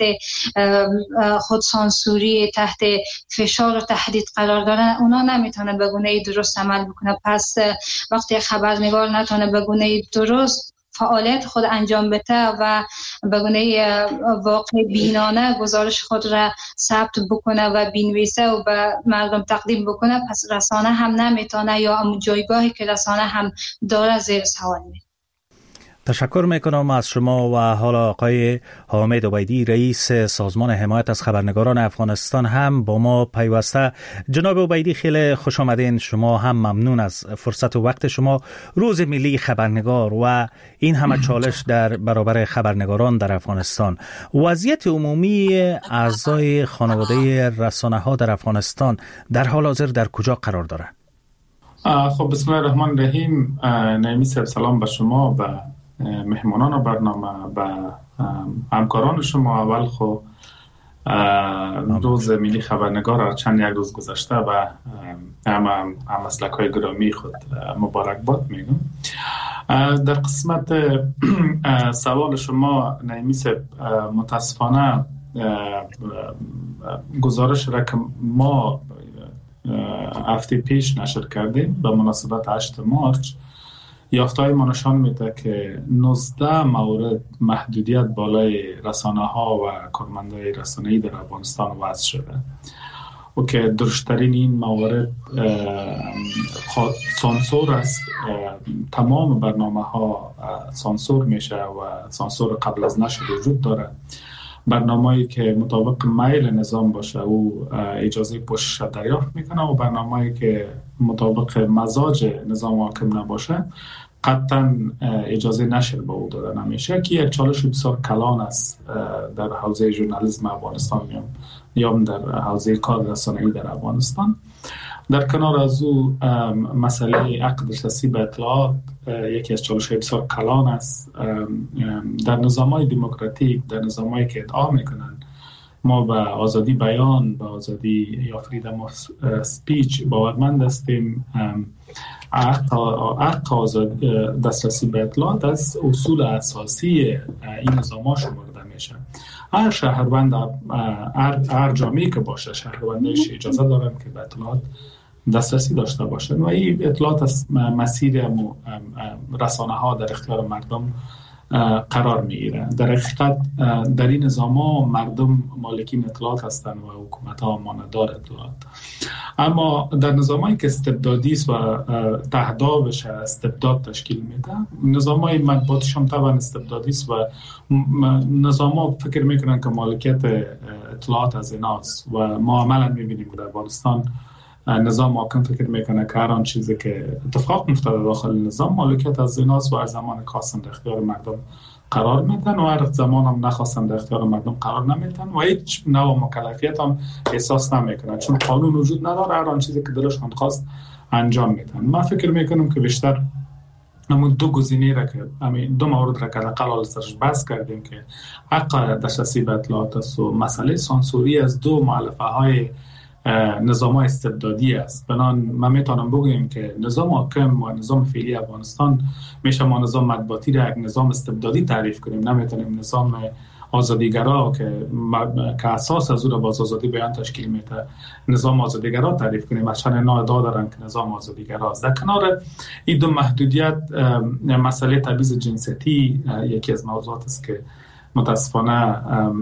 S7: خود سانسوری، تحت فشار و تهدید قرار دارن، اونا نمیتونه به گونه درست عمل بکنه. پس وقتی خبرنگار نتونه به گونه درست فعالیت خود انجام بده و به گونه واقع بینانه گزارش خود را ثبت بکنه و بنویسه و به مردم تقدیم بکنه، پس رسانه هم نمیتونه یا جایگاهی که رسانه هم داره زیر سوال میره.
S4: تشکر میکنم از شما. و حالا آقای حامد عبیدی رئیس سازمان حمایت از خبرنگاران افغانستان هم با ما پیوسته. جناب عبیدی خیلی خوش آمدین. شما هم ممنون از فرصت و وقت شما. روز ملی خبرنگار و این همه چالش در برابر خبرنگاران در افغانستان، وضعیت عمومی اعضای خانواده رسانه ها در افغانستان در حال حاضر در کجا قرار داره؟
S8: خب بسم الله الرحمن الرحیم. نعیمی صاحب سلام به شما و مهمانان برنامه و همکاران شما. اول خو روز ملی خبرنگار چند یک روز گذشته و هم مسلک های گرامی خود مبارکباد میگم. در قسمت سوال شما نعیمی صاحب، متاسفانه گزارش را که ما هفته پیش نشر کردیم به مناسبت 8 مارچ، یافته‌های ما نشان میده که 19 مورد محدودیت بالای رسانه ها و کارمندای رسانه‌ای در افغانستان وضع شده و که درشترین این موارد سانسور است. تمام برنامه ها سانسور میشه و سانسور قبل از نشر وجود داره. برنامه‌ای که مطابق میل نظام باشه او اجازه پوشش دریافت میکنه و برنامه‌ای که مطابق مزاج نظام حاکم نباشه قطعا اجازه نشر به او داده نمیشه، که یک چالش بسیار کلان است در حوزه ژورنالیسم افغانستان یا در حوزه کار رسانه‌ای در افغانستان. در کنار از او مسئله حق دسترسی به اطلاعات یکی از چالش‌های بسیار کلان است. در نظام‌های دموکراتیک، در نظام‌هایی که ادعا می‌کنند ما به آزادی بیان، به آزادی یا فریدم آف سپیچ باورمند هستیم، حق دسترسی به اطلاعات از اصول اساسی این نظام‌ها شمرده میشه. هر شهروند، هر جامعه‌ای که باشه، شهروندانش اجازه دارن که به اطلاعات دسترسی داشته باشن و این اطلاعات از مسیر رسانه ها در اختیار مردم قرار میگیره. در حقیقت در این نظام مردم مالکین اطلاعات هستند و حکومت ها ماندار اطلاعات. اما در نظامی که استبدادی است و تهدابش استبداد تشکیل میده، نظامای مطبوعاتش هم طبعا استبدادی است و نظاما فکر میکنن که مالکیت اطلاعات از ایناست و ما عملا میبینیم در افغانستان نظام حاکم فکر میکنه که هر آن چیزی که اتفاق میفتاده داخل نظام مالکیت از ایناست و هر زمان خاص در اختیار مردم قرار میدن و هر زمان هم نخواستن در اختیار مردم قرار نمیدن و هیچ نوع مکلفیت هم احساس نمیکنن، چون قانون وجود نداره. هر آن چیزی که دلشان خواست انجام میدن. من فکر میکنم که بیشتر همون دو گزینه را که دو مورد را که حداقل سرش بحث کردیم که حق دسترسی به اطلاعات است و مسئله سانسوری از دو مؤلفه های نظام استبدادی است. بنان ما میتونم بگویم که نظام حاکم و نظام فعلی افغانستان میشه ما نظام مطبوعاتی را یک نظام استبدادی تعریف کنیم، نمیتونیم نظام آزادیگرا که اساس از او را باز آزادی بیان تشکیل میده نظام آزادیگرا تعریف کنیم. از چند نوع ادعا دارن که نظام آزادیگرا است. در کنار این دو محدودیت، مسئله تبعیض جنسیتی یکی از موضوعات است که متاسفانه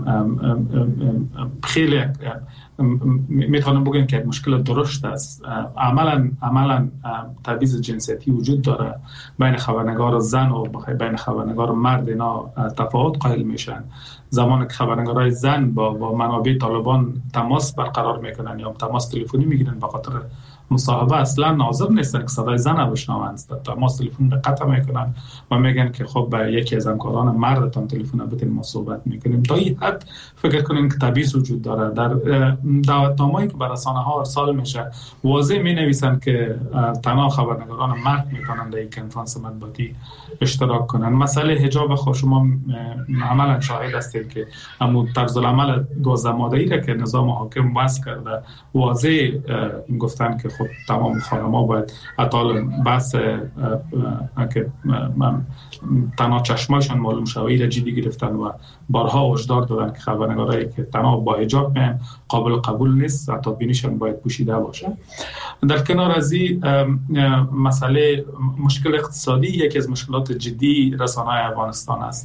S8: خیلی میتونم بگم که مشکل درشت است. عملا تبعیض جنسیتی وجود داره بین خبرنگار زن و بین خبرنگار مرد. اینا تفاوت قائل میشن. زمانی که خبرنگارای زن با منابع طالبان تماس برقرار میکنن یا تماس تلفنی میگیرن به خاطر مصاحبه، اصلا ناظر نیستن که صدای زن بشنوند. تماس تلفن قطع میکنن و میگن که خب به یکی از همکاران مردتان تلفن بدین ما صحبت میکنیم. تا این حد فکر کنیم که تبعیض وجود داره. در دعوتنامه‌ای که به رسانه‌ها ارسال میشه واضح مینویسن که تنها خبرنگاران مرد میتونن در این کنفرانس مطبوعاتی اشتراک کنن. مسئله حجاب خود شما عملا شاهد هستید که همون طرز العمل 12 ماده‌ای را که نظام حاکم وضع کرده واضح گفتن که خب تمام خانم‌ها باید اطال بحث که تنها چشمایشان معلوم شوی را جدی گرفتن و بارها هشدار دادن که خبرنگارایی که تنها با حجاب میان قابل قبول نیست، حتی بینیشان باید پوشیده باشه. در کنار از این مسئله مشکل اقتصادی یکی از مشکلات جدی رسانه‌های افغانستان است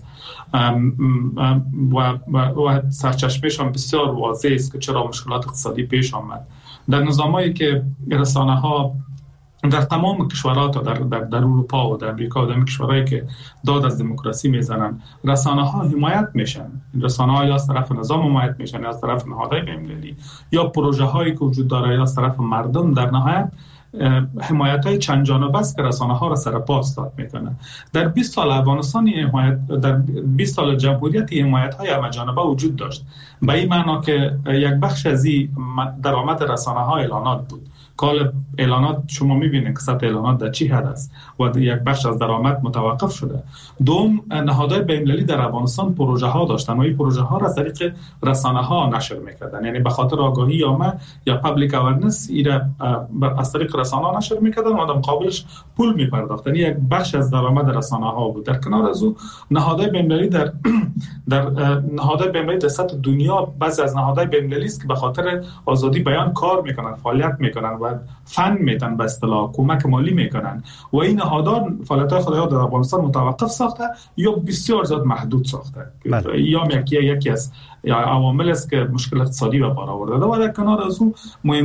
S8: و سرچشمه‌شان بسیار واضح است که چرا مشکلات اقتصادی پیش آمد. در نظامایی که رسانه‌ها در تمام کشورها تا در اروپا و در امریکا و در کشورهایی که داد از دموکراسی میزنن، رسانه‌ها حمایت میشن. رسانه‌ها یا از طرف نظام حمایت میشن یا از طرف نهادهای بین‌المللی یا پروژه‌هایی که وجود داره یا از طرف مردم. در نهایت حمایت‌های چند جانبه است که رسانه‌ها را سر پا استاد میکنه. در 20 سال افغانستان در 20 سال جمهوریت حمایت‌های همه جانبه وجود داشت. به این معنا که یک بخش از این درآمد رسانه‌ها اعلانات بود. کال اعلانات شما میبینید که سطح اعلانات در چی حد است و یک بخش از درآمد متوقف شده. دوم، نهادهای بین‌المللی در افغانستان پروژه ها داشتن و این پروژه ها را از طریق رسانه ها نشر میکردن، یعنی به خاطر آگاهی عامه یا پابلیک اورننس ایره از طریق رسانه ها نشر میکردن و آدم قابلش پول میپرداختن. یک بخش از درآمد رسانه ها بود. در کنار از او نهادهای بین‌المللی در نهادهای بین‌المللی در سطح دنیا بعضی از نهادهای بین‌المللی است که به خاطر آزادی بیان کار میکنن، فعالیت میکنن و فن میدن، به اصطلاح کمک مالی میکنن و این نهادان فعالیت‌های خود در افغانستان متوقف ساخته یا بسیار زیاد محدود ساخته. یا یکی از عوامل است که مشکل اقتصادی به بار آورده و در کنار از اون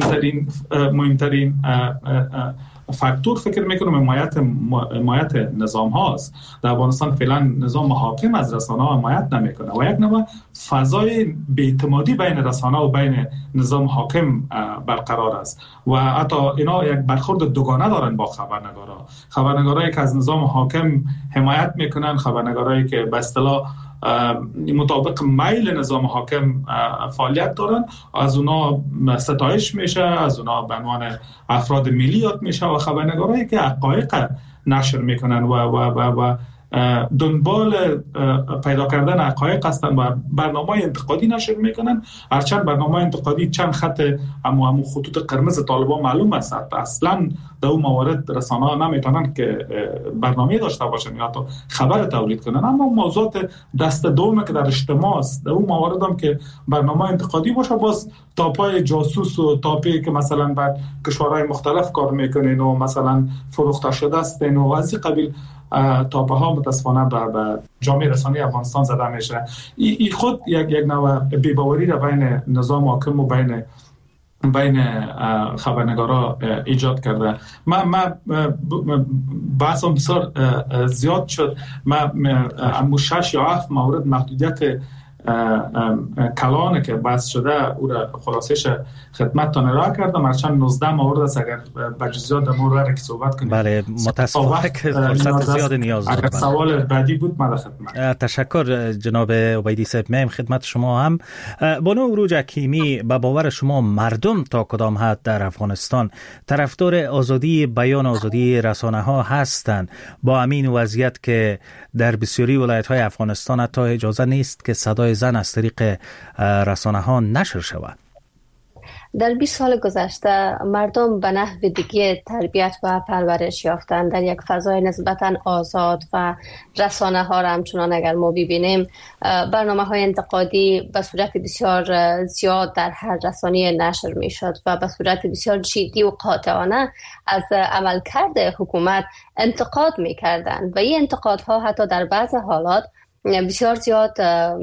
S8: مهمترین فاکتور فکر میکنم حمایت نظام هاست. در افغانستان فعلا نظام حاکم از رسانه ها حمایت نمیکنه و یک نوع فضای بی‌اعتمادی بین رسانه و بین نظام حاکم برقرار است و حتی اینا یک برخورد دوگانه دارن با خبرنگارایی که از نظام حاکم حمایت میکنن، خبرنگارایی که به اصطلاح مطابق میل نظام حاکم فعالیت دارن، از اونا ستایش میشه، از اونا به عنوان افراد ملی یاد میشه و خبرنگارایی که حقایق نشر میکنن و دنبال پیدا کردن حقایق هستن و برنامه انتقادی نشر میکنن. هرچند برنامه انتقادی چند خط همو خطوط قرمز طالبان معلوم است، اصلا در اون موارد رسانه ها نمیتونن که برنامه داشته باشن یا حتی خبر تولید کنن، اما موضوعات دست دومه که در اجتماع است، در اون موارد هم که برنامه انتقادی باشه باز تاپای جاسوس و تاپی که مثلا بر کشورهای مختلف کار میکنین و مثلا فروخته شده استین و از این قبیل تاپه ها متاسفانه به جامعه رسانه‌ای افغانستان زده میشه. این خود یک نوع بی‌باوری را بین نظام حاکم و بین خبرنگارا ایجاد کرده. من بحثم بسیار زیاد شد. من 6 یا 7 مورد محدودیت کلان که بحث شده او را خلاصش خدمتتان ارائه کردم. هرچند 19 مورد است، اگر به جزئیات در مورد که صحبت کنیم.
S4: بله، متاسفانه که فرصت زیاد نیاز دارم.
S8: اگر سوال بعدی بود من خدمت.
S4: تشکر جناب عبیدی صاحب. میم خدمت شما هم. بانو عروج حکیمی، به باور شما مردم تا کدام حد در افغانستان طرفدار آزادی بیان، آزادی رسانه ها هستند با همین وضعیت که در بسیاری ولایت های افغانستان حتی اجازه نیست که صدای زن از طریق رسانه ها نشر شود؟
S6: در 20 سال گذشته مردم به نحو دیگه تربیت و پرورش یافتند در یک فضای نسبتاً آزاد و رسانه ها را همچنان اگر ما ببینیم برنامه های انتقادی به صورت بسیار زیاد در هر رسانه نشر می شد و به صورت بسیار جدی و قاطعانه از عملکرد حکومت انتقاد می کردند و این انتقادها حتی در بعض حالات بسیار زیاد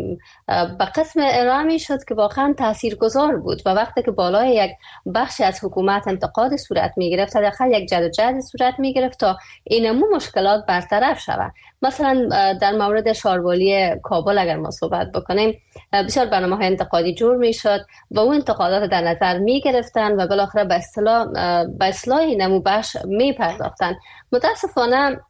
S6: به قسم ارائه می شد که واقعا تاثیرگذار بود و وقتی که بالای یک بخشی از حکومت انتقاد صورت می گرفت حداقل یک جدوجهد صورت می گرفت تا اینمو مشکلات برطرف شود. مثلا در مورد شاروالی کابل اگر ما صحبت بکنیم بسیار برنامه‌های انتقادی جور می شد و اون انتقادات در نظر می گرفتن و بالاخره به اصلاح اینمو بخش می پرداختن. متاسفانه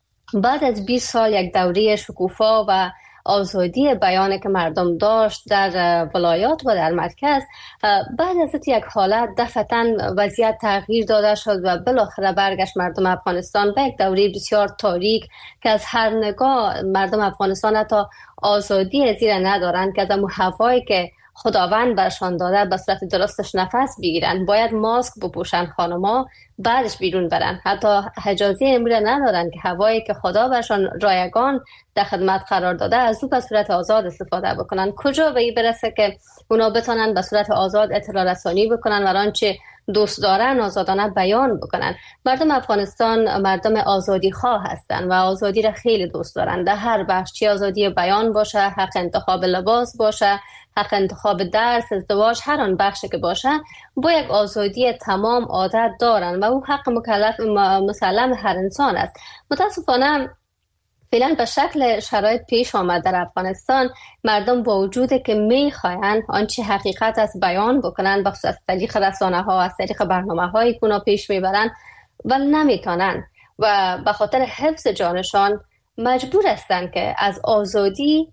S6: بعد از 20 سال یک دوره شکوفا و آزادی بیان که مردم داشت در ولایات و در مرکز، بعد از یک حالت دفعتاً وضعیت تغییر داده شد و بالاخره برگشت مردم افغانستان به یک دوره بسیار تاریک که از هر نگاه مردم افغانستان حتی آزادی زیر ندارند که از اون هوایی که خداوند برشان داده به صورت درستش نفس بگیرن. باید ماسک بپوشن خانما، بعدش بیرون برن. حتی اجازه امروز ندارن که هوایی که خدا برشان رایگان در خدمت قرار داده از او به صورت آزاد استفاده بکنن. کجا به این برسه که اونا بتونن به صورت آزاد اطلاع رسانی بکنن و آنچه دوست دارن آزادانه بیان بکنن. مردم افغانستان مردم آزادی خواه هستن و آزادی را خیلی دوست دارن در هر بخش، چه آزادی بیان باشه، حق انتخاب لباس باشه، حق انتخاب درس، ازدواج، هر آن بخشی که باشه با یک آزادی تمام عادت دارن و او حق مسلم هر انسان است. متاسفانه فعلا به شکل شرایط پیش آمد در افغانستان مردم با وجود که میخواین آنچه حقیقت است بیان بکنن بخصوص از طریق رسانه ها، از طریق برنامه هایی که پیش میبرن و نمیتونن و به خاطر حفظ جانشان مجبور هستن که از آزادی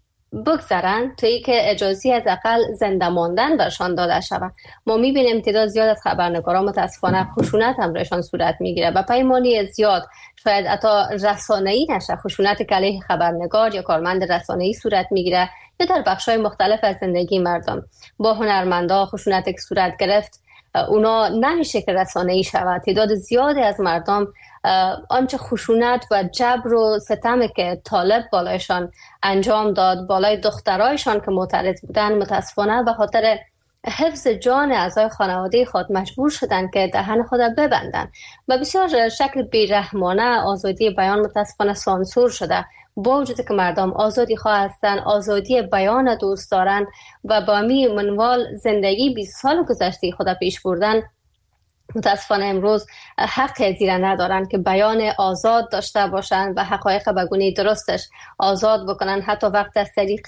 S6: بگذرن تا ای که اجازه از اقل زنده ماندن برشان داده شود. ما میبینیم تعداد زیاد از خبرنگاران متاسفانه خشونت هم برشان صورت میگیره و پیمانی زیاد شاید حتی رسانه‌ای نشه، خشونت که علیه خبرنگار یا کارمند رسانه‌ای صورت میگیره یا در بخش‌های مختلف از زندگی مردم. با هنرمندا خشونت که صورت گرفت اونا نمیشه که رسانه‌ای شود. تعداد زیادی از مردم آنچه خشونت و جبر و ستم که طالب بالایشان انجام داد، بالای دخترایشان که معترض بودن، متاسفانه به خاطر حفظ جان اعضای خانواده خود مجبور شدن که دهن خود ببندن و بسیار شکل بیرحمانه آزادی بیان متاسفانه سانسور شده. با وجود که مردم آزادی خواه هستن، آزادی بیان دوست دارن و با می منوال زندگی 20 سال گذشته خود پیش بردن، متاسفانه امروز حق زیر ندارن که بیان آزاد داشته باشن و حقایق به گونه درستش آزاد بکنن. حتی وقت از طریق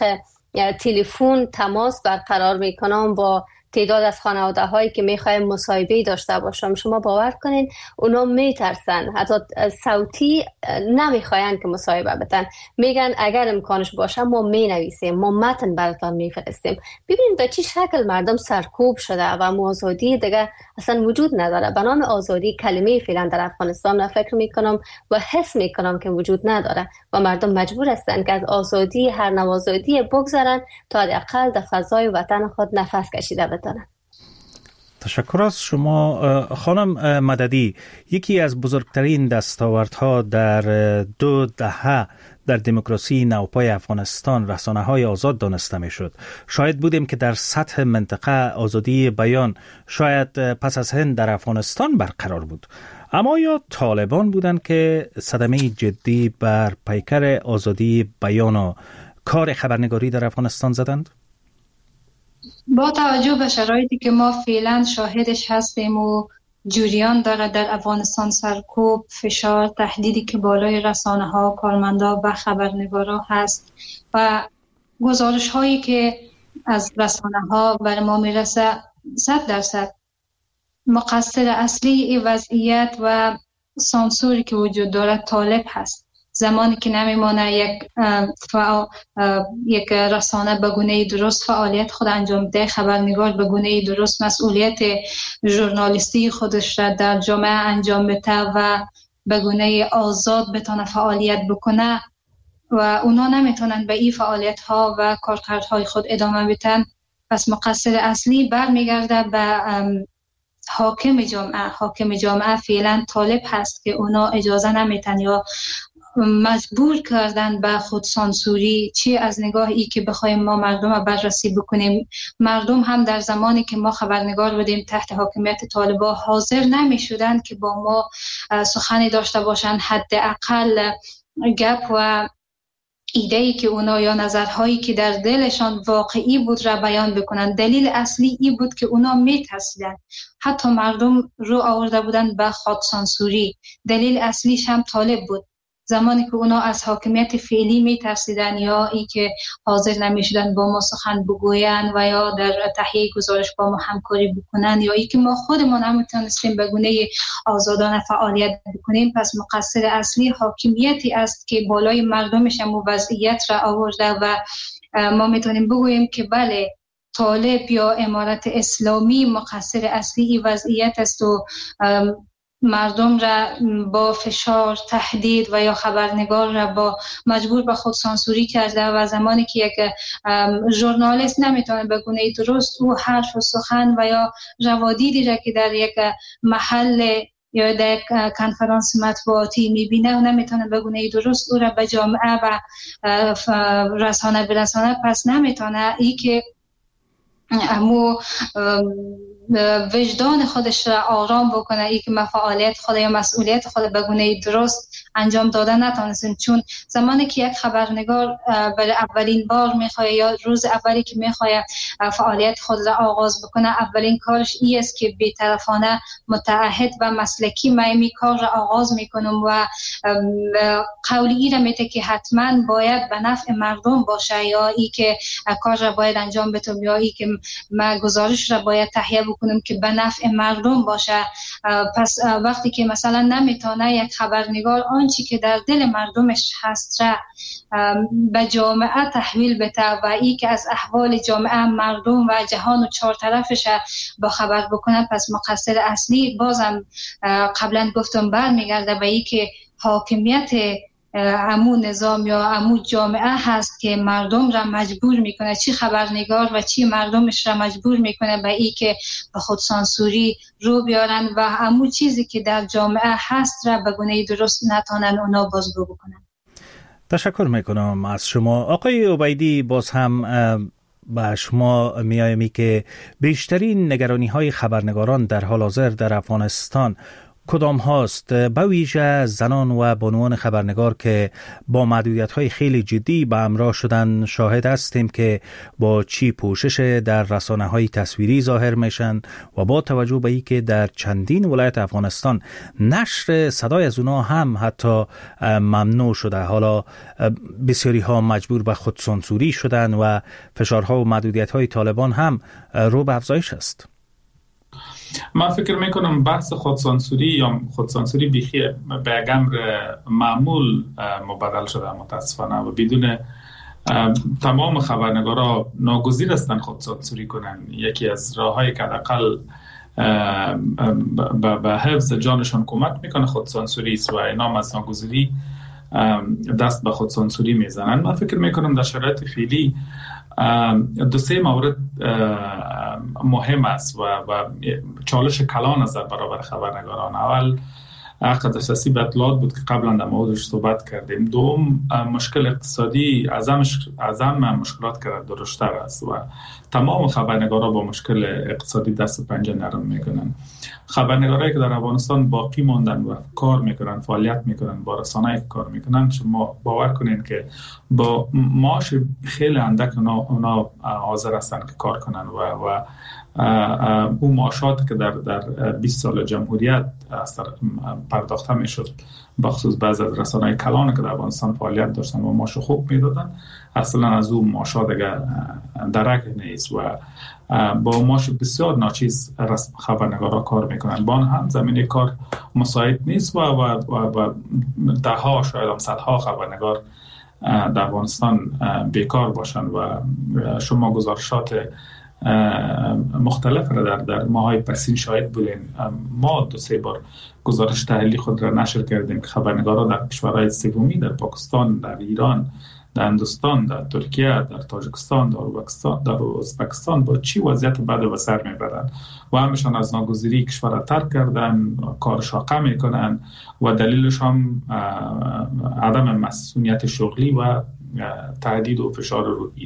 S6: تلفن تماس برقرار میکنم با تعداد از خانواده هایی که میخوایم مصاحبه داشته باشم، شما باور کنین اونا میترسن، حتی صوتی نمیخواین که مصاحبه بتن، میگن اگر امکانش باشه ما مینویسیم، ما متن براتون میفرستیم. ببینید به چه شکل مردم سرکوب شده و آزادی دیگه اصلا وجود نداره. به نام آزادی کلمه فعلا در افغانستان را فکر میکنم و حس میکنم که وجود نداره و مردم مجبور هستن که از آزادی هر نوع آزادی بگذرن تا حداقل در فضای وطن خود نفس کشیده بتونن.
S4: تشکر از شما خانم مددی. یکی از بزرگترین دستاوردها در 2 دهه در دموکراسی نوپای افغانستان رسانه‌های آزاد دانسته می‌شد. شاید بودیم که در سطح منطقه آزادی بیان شاید پس از هند در افغانستان برقرار بود، اما یا طالبان بودند که صدمه جدی بر پیکر آزادی بیان و کار خبرنگاری در افغانستان زدند؟
S7: با توجه به شرایطی که ما فعلا شاهدش هستیم و جریان داره در افغانستان، سرکوب، فشار، تهدیدی که بالای رسانه ها، کارمندا و خبرنگارا هست و گزارش هایی که از رسانه ها بر ما میرسه 100% مقصر اصلی این وضعیت و سانسوری که وجود داره طالب هست. زمانی که نمیمانه یک رسانه به گونه درست فعالیت خود انجام ده، خبرنگار به گونه درست مسئولیت ژورنالیستی خودش را در جامعه انجام بده و به گونه آزاد بتونه فعالیت بکنه و اونا نمیتونن به این فعالیت ها و کارکردهای خود ادامه بدن، پس مقصر اصلی برمیگرده به حاکم جامعه فعلا طالب هست که اونا اجازه نمیتن یا مجبور کردن به خود سانسوری، چی از نگاه ای که بخوایم ما مردم رو بررسی بکنیم. مردم هم در زمانی که ما خبرنگار بودیم تحت حاکمیت طالبان حاضر نمی شدن که با ما سخنی داشته باشن، حداقل گپ و ایده‌ای که اونا یا نظرهایی که در دلشان واقعی بود را بیان بکنن. دلیل اصلی ای بود که اونا میترسیدن، حتی مردم رو آورده بودن به خود سانسوری. دلیل اصلیش هم طالب بود. زمانی که اونا از حاکمیت فعلی میترسیدن یا ای که حاضر نمیشدن با ما سخن بگوین و یا در تهیه گزارش با ما همکاری بکنن یا ای که ما خودمون هم میتونستیم به گونه آزادانه فعالیت بکنیم، پس مقصر اصلی حاکمیتی است که بالای مردمش هم وضعیت را آورده و ما میتونیم بگوییم که بله، طالب یا امارت اسلامی مقصر اصلی این وضعیت است و مردم را با فشار، تهدید و یا خبرنگار را با مجبور به خود سانسوری کرده و زمانی که یک ژورنالیست نمیتونه به گونه درست او حرف و سخن و یا روادیدی را که در یک محل یا در یک کنفرانس مطبوعاتی میبینه و نمیتونه به گونه درست او را به جامعه و رسانه برسانه، پس نمیتونه ای که امو وجدان خودش را آرام بکنه، ای که فعالیت خود یا مسئولیت خود به گونه درست انجام دادن نتونستیم. چون زمانی که یک خبرنگار برای اولین بار میخواد یا روز اولی که میخواد فعالیت خود را آغاز بکنه، اولین کارش ای است که بی‌طرفانه متعهد و مسلکی می کار را آغاز میکنم و قولی ای را میته که حتما باید به نفع مردم باشه یا ای که کار را باید انجام بدم یا ای که ما گزارش را باید تهیه بکنم که به نفع مردم باشه. پس وقتی که مثلا نمیتونه یک خبرنگار آنچه که در دل مردمش هست را به جامعه تحویل بده و ای که از احوال جامعه، مردم و جهان و چهار طرفش با خبر بکنه، پس مقصر اصلی بازم قبلا گفتم برمیگرده به ای که حاکمیت امو نظام یا امو جامعه هست که مردم را مجبور میکنه، چی خبرنگار و چی مردمش را مجبور میکنه به ای که به خود سانسوری رو بیارن و امو چیزی که در جامعه هست را به گونه درست نتونن اونا بازگو بکنن.
S4: تشکر میکنم از شما. آقای عبیدی، باز هم با شما میایمی که بیشترین نگرانی های خبرنگاران در حال حاضر در افغانستان کدام هاست؟ به ویژه زنان و بانوان خبرنگار که با محدودیت‌های خیلی جدی به همراه شدن شاهد هستیم که با چی پوشش در رسانه‌های تصویری ظاهر میشن و با توجه به اینکه در چندین ولایت افغانستان نشر صدای از اونا هم حتی ممنوع شده، حالا بسیاری ها مجبور به خود سانسوری شدن و فشارها و محدودیت‌های طالبان هم رو به افزایش است.
S8: من فکر میکنم بحث خودسانسوری یا خودسانسوری بیخی به یک امر معمول مبدل شده متاسفانه و بدون تمام خبرنگارا ناگزیر هستند خودسانسوری کنن. یکی از راههایی که حداقل به حفظ جانشان کمک میکنه خودسانسوری است و اینا از ناگزیری دست به خودسانسوری میزنن. من فکر میکنم در شرایط فعلی دو سه مورد مهم است و چالش کلان است در برابر خبرنگاران. اول حق دسترسی به اطلاعات بود که قبلا در موردش صحبت کردیم. دوم مشکل اقتصادی اعظم مشکلات که درشتر است و تمام خبرنگارا با مشکل اقتصادی دست و پنجه نرم میکنن. خبرنگارایی که در افغانستان باقی ماندن و کار میکنن، فعالیت میکنن، با رسانه‌ای کار میکنن، شما باور کنین که با معاش خیلی اندک اونا حاضر هستن که کار کنن و اون معاشات که در 20 سال جمهوریت پرداخته میشد بخصوص بعض از رسانه‌های کلان که در افغانستان فعالیت داشتن و معاش خوب میدادن، اصلا از اون معاشات دیگه درک نیست و با معاش بسیار ناچیز خبرنگارا کار میکنن. با هم زمینه کار مساعد نیست و ده ها شاید هم صدها خبرنگار در افغانستان بیکار باشن و شما گزارشات مختلف را در ماهای پسین شاهد بودین. ما 2-3 بار گزارش تحلیلی خود را نشر کردیم که خبرنگارا در کشورهای سومی، در پاکستان، در ایران، در هندوستان، در ترکیه، در تاجیکستان، در ازبکستان با چی وضعیت بد و سر میبرن و همشان از ناگزیری کشور را ترک کردن، کار شاقه میکنن و دلیلش هم عدم مسئولیت شغلی و تهدید و فشار روحی.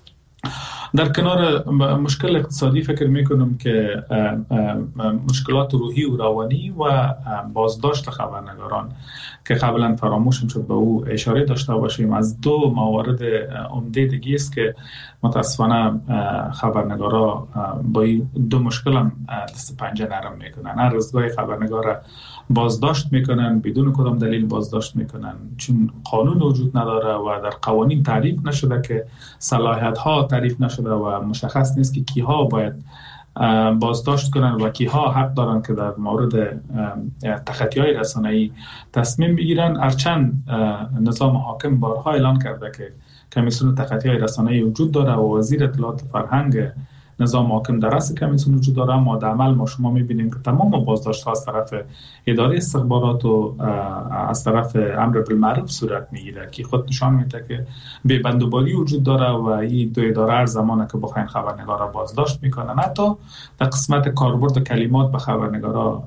S8: در کنار مشکل اقتصادی فکر میکنم که مشکلات روحی و روانی و بازداشت خبرنگاران که قبلا فراموش شد به او اشاره داشته باشیم، از 2 موارد عمده دیگه است که متاسفانه خبرنگارا با این 2 مشکل هم دست پنجه نرم میکنن. هر روزگاه خبرنگار بازداشت میکنن، بدون کدام دلیل بازداشت میکنن، چون قانون وجود نداره و در قوانین تعریف نشده که صلاحیت ها تعریف نشده و مشخص نیست که کیها باید بازداشت کنن و کیها حق دارن که در مورد تخطی‌های رسانه‌ای تصمیم بگیرن. هرچند نظام حاکم بارها اعلان کرده که کمیسیون تخطی‌های رسانه‌ای وجود داره و وزیر اطلاعات فرهنگ نظام حاکم در رأس کمیسیون وجود داره، اما در عمل ما شما می‌بینیم که تمام بازداشت‌ها از طرف اداره استخبارات و از طرف امر بالمعروف صورت میگیره که خود نشان میده که بی‌بندوباری وجود داره و این 2 اداره هر زمانه که بخواین خبرنگارا بازداشت میکنن. حتی در قسمت کاربرد کلمات به خبرنگارا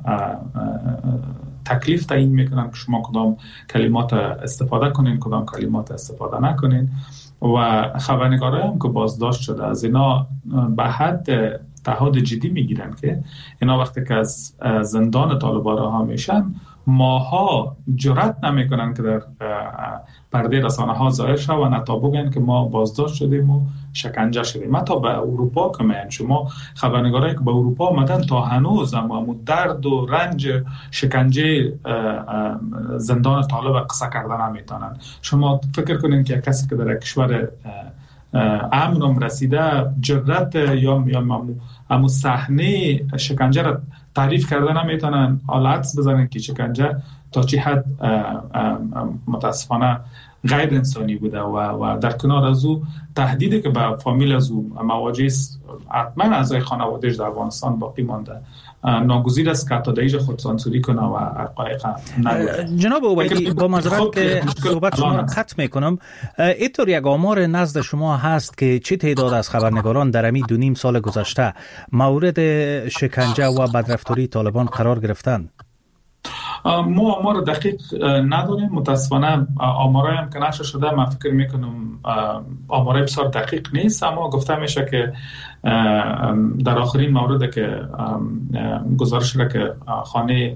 S8: تکلیف تعیین میکنن که شما کدام کلمات استفاده کنین، کدام کلمات استفاده نکنین و خبرنگارا هم که بازداشت شده از اینا به حد تعهد جدی میگیرن که اینا وقتی که از زندان طالبان رها میشن ماها جرأت نمیکنن که در پرده رسانه ها ظاهر شوند تا بگن که ما بازداشت شدیم و شکنجه شدیم. حتی به اروپا که میان، شما خبرنگارایی که به اروپا آمدن تا هنوز هم درد و رنج شکنجه زندان طالب قصه کردن نمیتونن. شما فکر کنین که کسی که در کشور امنم رسیده جرأت یا همون صحنه شکنجه را تعریف کردن نمیتونن، حالت بزنن که شکنجه تا چه حد متاسفانه غیر انسانی بوده و در کنار از او تهدیدی که به فامیل از او مواجه است، حتما اعضای خانواده‌اش در افغانستان باقی مانده. ناگزیر است که حتی دیج خود سانسوری کنه و حقایق نگوید.
S4: جناب عبیدی، با معذرت که صحبت شما را قطع میکنم، اینطور یک آمار نزد شما هست که چه تعداد از خبرنگاران در امی 2.5 سال گذشته مورد شکنجه و بدرفتاری طالبان قرار گرفتند؟
S8: ما آمار دقیق نداریم متاسفانه. آمارایی هم که نشر شده من فکر میکنم آمارای بسیار دقیق نیست، اما گفته میشه که در آخرین مورد که گزارش را که خانه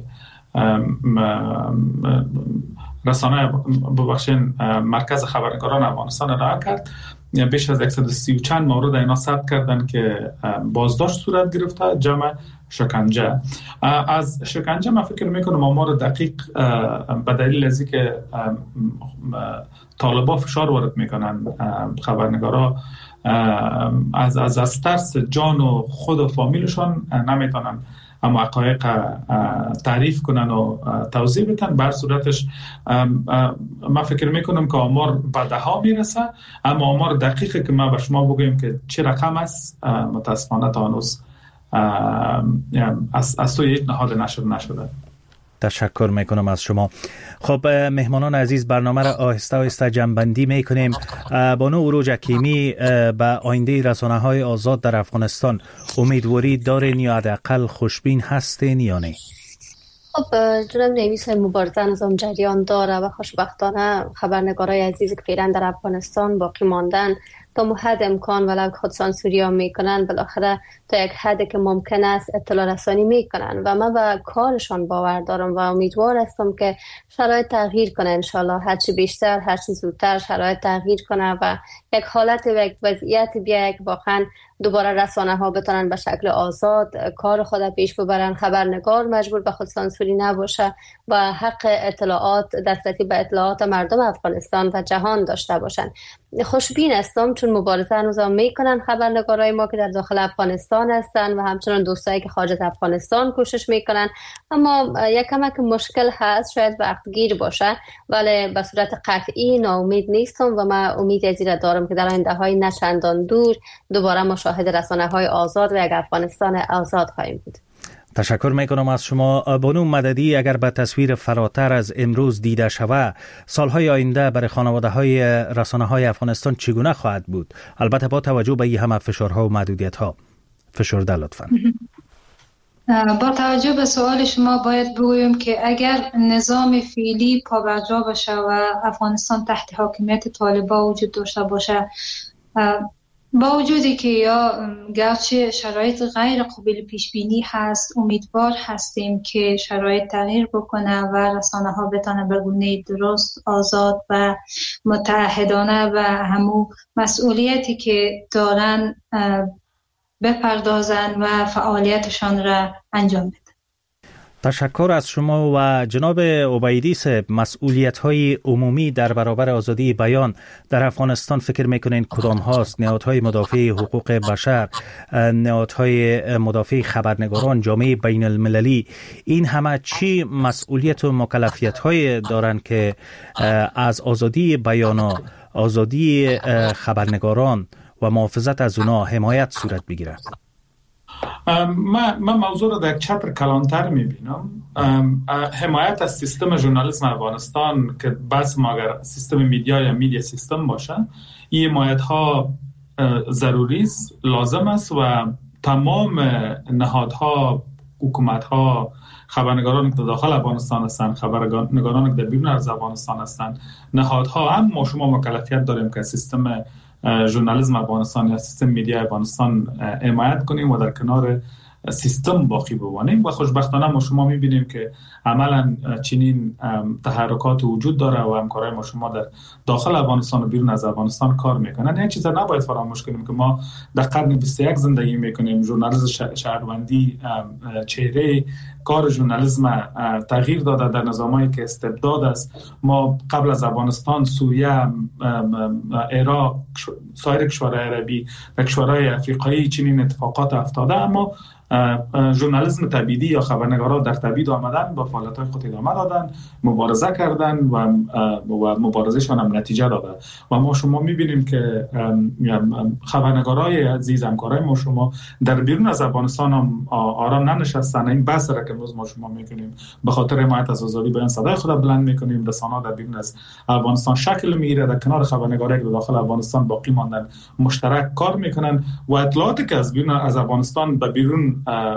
S8: رسانه ببخشین مرکز خبرنگاران افغانستان ارائه کرد، بیش از 130 چند مورد اینا ثبت کردن که بازداشت صورت گرفته، جمع شکنجه. از شکنجه من فکر میکنم آمار دقیق به دلیل از اینکه طالبا فشار وارد میکنن خبرنگارا از ترس جان و خود و فامیلشان نمیتونن اما حقایق تعریف کنن و توضیح بدن. بر صورتش من فکر میکنم که آمار به 10 میرسه، اما آمار دقیقی که ما به شما بگویم که چه رقم است متاسفانه تا هنوز از سوی یک نهاد نشر نشده.
S4: تشکر میکنم از شما. خب مهمانان عزیز، برنامه را آهسته آهسته جمع‌بندی میکنیم. بانو عروج حکیمی، به آینده رسانه‌های آزاد در افغانستان امیدواری دارین یا حداقل خوشبین هستین یا نه؟
S6: خب جناب نویس، مبارزه نظام جریان داره و خوشبختانه خبرنگارای عزیزی که فعلا در افغانستان باقی ماندن تا حد امکان ولو خودسانسوری ها میکنن، بالاخره تا یک حدی که ممکن است اطلاع رسانی میکنن و من به کارشان باور دارم و امیدوار هستم که شرایط تغییر کنه. انشالله هرچی بیشتر هرچی زودتر شرایط تغییر کنه و یک حالت و یک وضعیت بیاید که واقعا دوباره رسانه ها بتونن به شکل آزاد کار خود پیش ببرن، خبرنگار مجبور به خودسانسوری نباشه و حق اطلاعات، دسترسی به اطلاعات مردم افغانستان و جهان داشته باشن. خوشبین هستم چون مبارزه هنوز میکنن خبرنگارای ما که در داخل افغانستان هستن و همچنان دوستایی که خارج از افغانستان کوشش میکنن، اما یک کمک مشکل هست، شاید وقت گیر باشه، ولی به صورت قطعی ناامید نیستم و من امید از این دارم که در آینده های نه چندان دور دوباره مشاهده رسانه های آزاد و یک افغانستان آزاد خواهیم بود.
S4: تشکر میکنم از شما. بانو مددی، اگر به تصویر فراتر از امروز دیده شود، سالهای آینده برای خانواده های رسانه های افغانستان چگونه خواهد بود؟ البته با توجه به این همه فشارها و محدودیت ها. فشرده لطفا.
S7: با توجه به سوال شما باید بگویم که اگر نظام فعلی پابرجا باشه و افغانستان تحت حاکمیت طالبان وجود داشته باشه، با وجودی که یا گرچه شرایط غیر قابل پیش بینی هست، امیدوار هستیم که شرایط تغییر بکنه و رسانه ها بتونه به گونه درست، آزاد و متعهدانه و همون مسئولیتی که دارن بپردازن و فعالیتشان را انجام بدن.
S4: تشکر از شما. و جناب عبیدی صاحب، مسئولیت‌های عمومی در برابر آزادی بیان در افغانستان فکر می‌کنین کدام هاست؟ نهادهای مدافع حقوق بشر، نهادهای مدافع خبرنگاران، جامعه بین المللی، این همه چی مسئولیت و مکلفیت‌های دارن که از آزادی بیان، آزادی خبرنگاران و محافظت از اونا حمایت صورت بگیره؟
S8: من موضوع رو در چتر کلانتر میبینم. حمایت از سیستم ژورنالیسم افغانستان که بس ما اگر سیستم میدیا یا میدیا سیستم باشه، این حمایت ها ضروری است، لازم است و تمام نهادها، حکومت ها، خبرنگاران که داخل افغانستان هستند، خبرنگاران که در بیرون از افغانستان هستند، نهادها هم ما شما مکلفیت داریم که سیستم ژورنالیسم افغانستان یا سیستم میدیا افغانستان حمایت کنیم و در کنار سیستم باقی بمانیم. و خوشبختانه ما شما میبینیم که عملا چنین تحرکات وجود داره و همکارای ما شما در داخل افغانستان و بیرون از افغانستان کار میکنن. یک چیز نباید فراموش کنیم که ما در قرن 21 زندگی میکنیم. ژورنالیسم شهروندی چهره کار ژورنالیسم تغییر داده در نظامایی که استبداد است. ما قبل از افغانستان، سوریه، عراق، سایر کشورهای عربی و کشورهای افریقایی چنین اتفاقات افتاده، اما ژورنالیسم تبعیدی یا خبرنگاران در تبعید آمدن، با فعالیت‌های خود ادامه دادن، مبارزه کردن و مبارزهشان هم نتیجه داده. و ما شما می‌بینیم که خبرنگارای عزیز، همکارای ما شما در بیرون از افغانستان هم آرام ننشستن. این بحث را که امروز ما شما می‌کنیم به خاطر حمایت از آزادی بیان صدای خود بلند می‌کنیم. رسانه‌ها در بیرون از افغانستان شکل می‌گیره، در کنار خبرنگارایی که داخل افغانستان باقی ماندن مشترک کار می‌کنن و اطلاعاتی که از بیرون از افغانستان به بیرون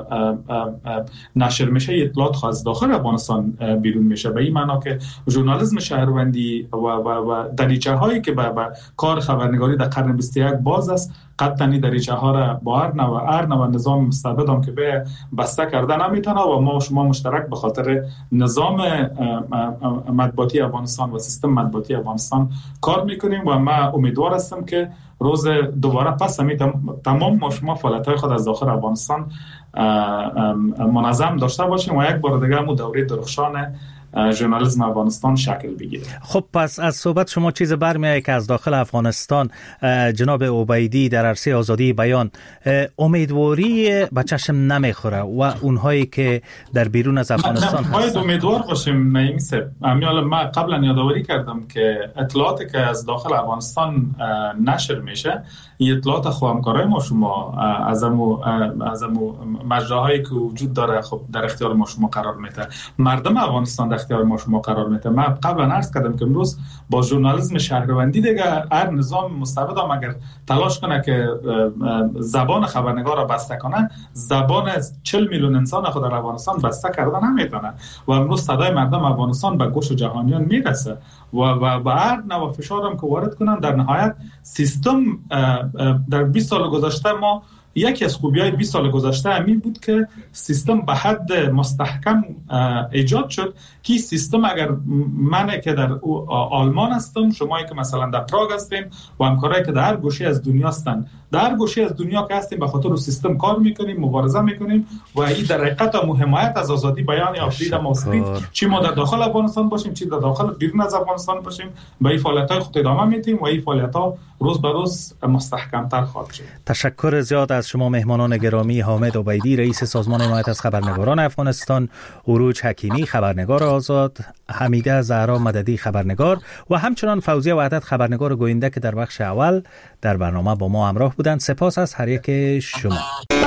S8: نشر میشه، اطلاعات از داخل افغانستان بیرون میشه. به این معنا که ژورنالیسم شهروندی و دریچه هایی که به کار خبرنگاری در قرن 21 باز است، قطعا این دریچه ها را با هر نوع نظام مستبد هم که به بسته کردن نمیتونه و ما شما مشترک به خاطر نظام مطبوعاتی افغانستان و سیستم مطبوعاتی افغانستان کار میکنیم و من امیدوار هستم که روز دوباره پس تمام ما شما فعالیت‌های خود از داخل افغانستان منظم داشته باشیم و یک بار دیگه همون دوره درخشان ژورنالیسم افغانستان شکل بگیره.
S4: خب پس از صحبت شما چیز برمیاد که از داخل افغانستان جناب عبیدی در عرصه آزادی بیان امیدواری به چشم نمیخوره و اونهایی که در بیرون از افغانستان هستن
S8: باید امیدوار باشیم. من قبلا یادآوری کردم که اطلاعاتی که از داخل افغانستان نشر میشه، این اطلاعات همکارای ما شما از مجراهایی که وجود داره خب در اختیار ما شما قرار میده. مردم افغانستان در اختیار ما شما قرار میده. من قبلا عرض کردم که امروز با ژورنالیسم شهروندی دیگه هر نظام مستبد هم اگر تلاش کنه که زبان خبرنگار را بسته کنه، زبان 40 میلیون انسان خود در افغانستان بسته کردن نمیتونه و امروز صدای مردم افغانستان به گوش جهانیان میرسه و با هر نوع فشار هم که وارد کنن، در نهایت سیستم در 20 سال گذشته ما یکی از خوبی‌های 20 سال گذشته همین بود که سیستم به حد مستحکم ایجاد شد که سیستم اگر من که در آلمان هستم، شمایی که مثلا در پراگ هستین و همکارایی که در هر گوشه از دنیا هستن، در هر گوشه از دنیا که هستیم به خاطر سیستم کار میکنیم، مبارزه میکنیم و این در حقیقت حمایت از آزادی بیان یا فریدم آف اسپیچ، چی ما در داخل افغانستان باشیم چی در داخل بیرون از افغانستان باشیم، به این فعالیت‌های خود ادامه میدیم و این فعالیت‌ها روز به روز مستحکم‌تر خواهد شد.
S4: تشکر زیاد از شما مهمانان گرامی، حامد عبیدی رئیس سازمان حمایت از خبرنگاران افغانستان، عروج حکیمی خبرنگار آزاد، حمیده زهرا مددی خبرنگار و همچنان فوزیه وحدت خبرنگار گوینده که در بخش اول در برنامه با ما همراه بودند. سپاس از هر یک شما.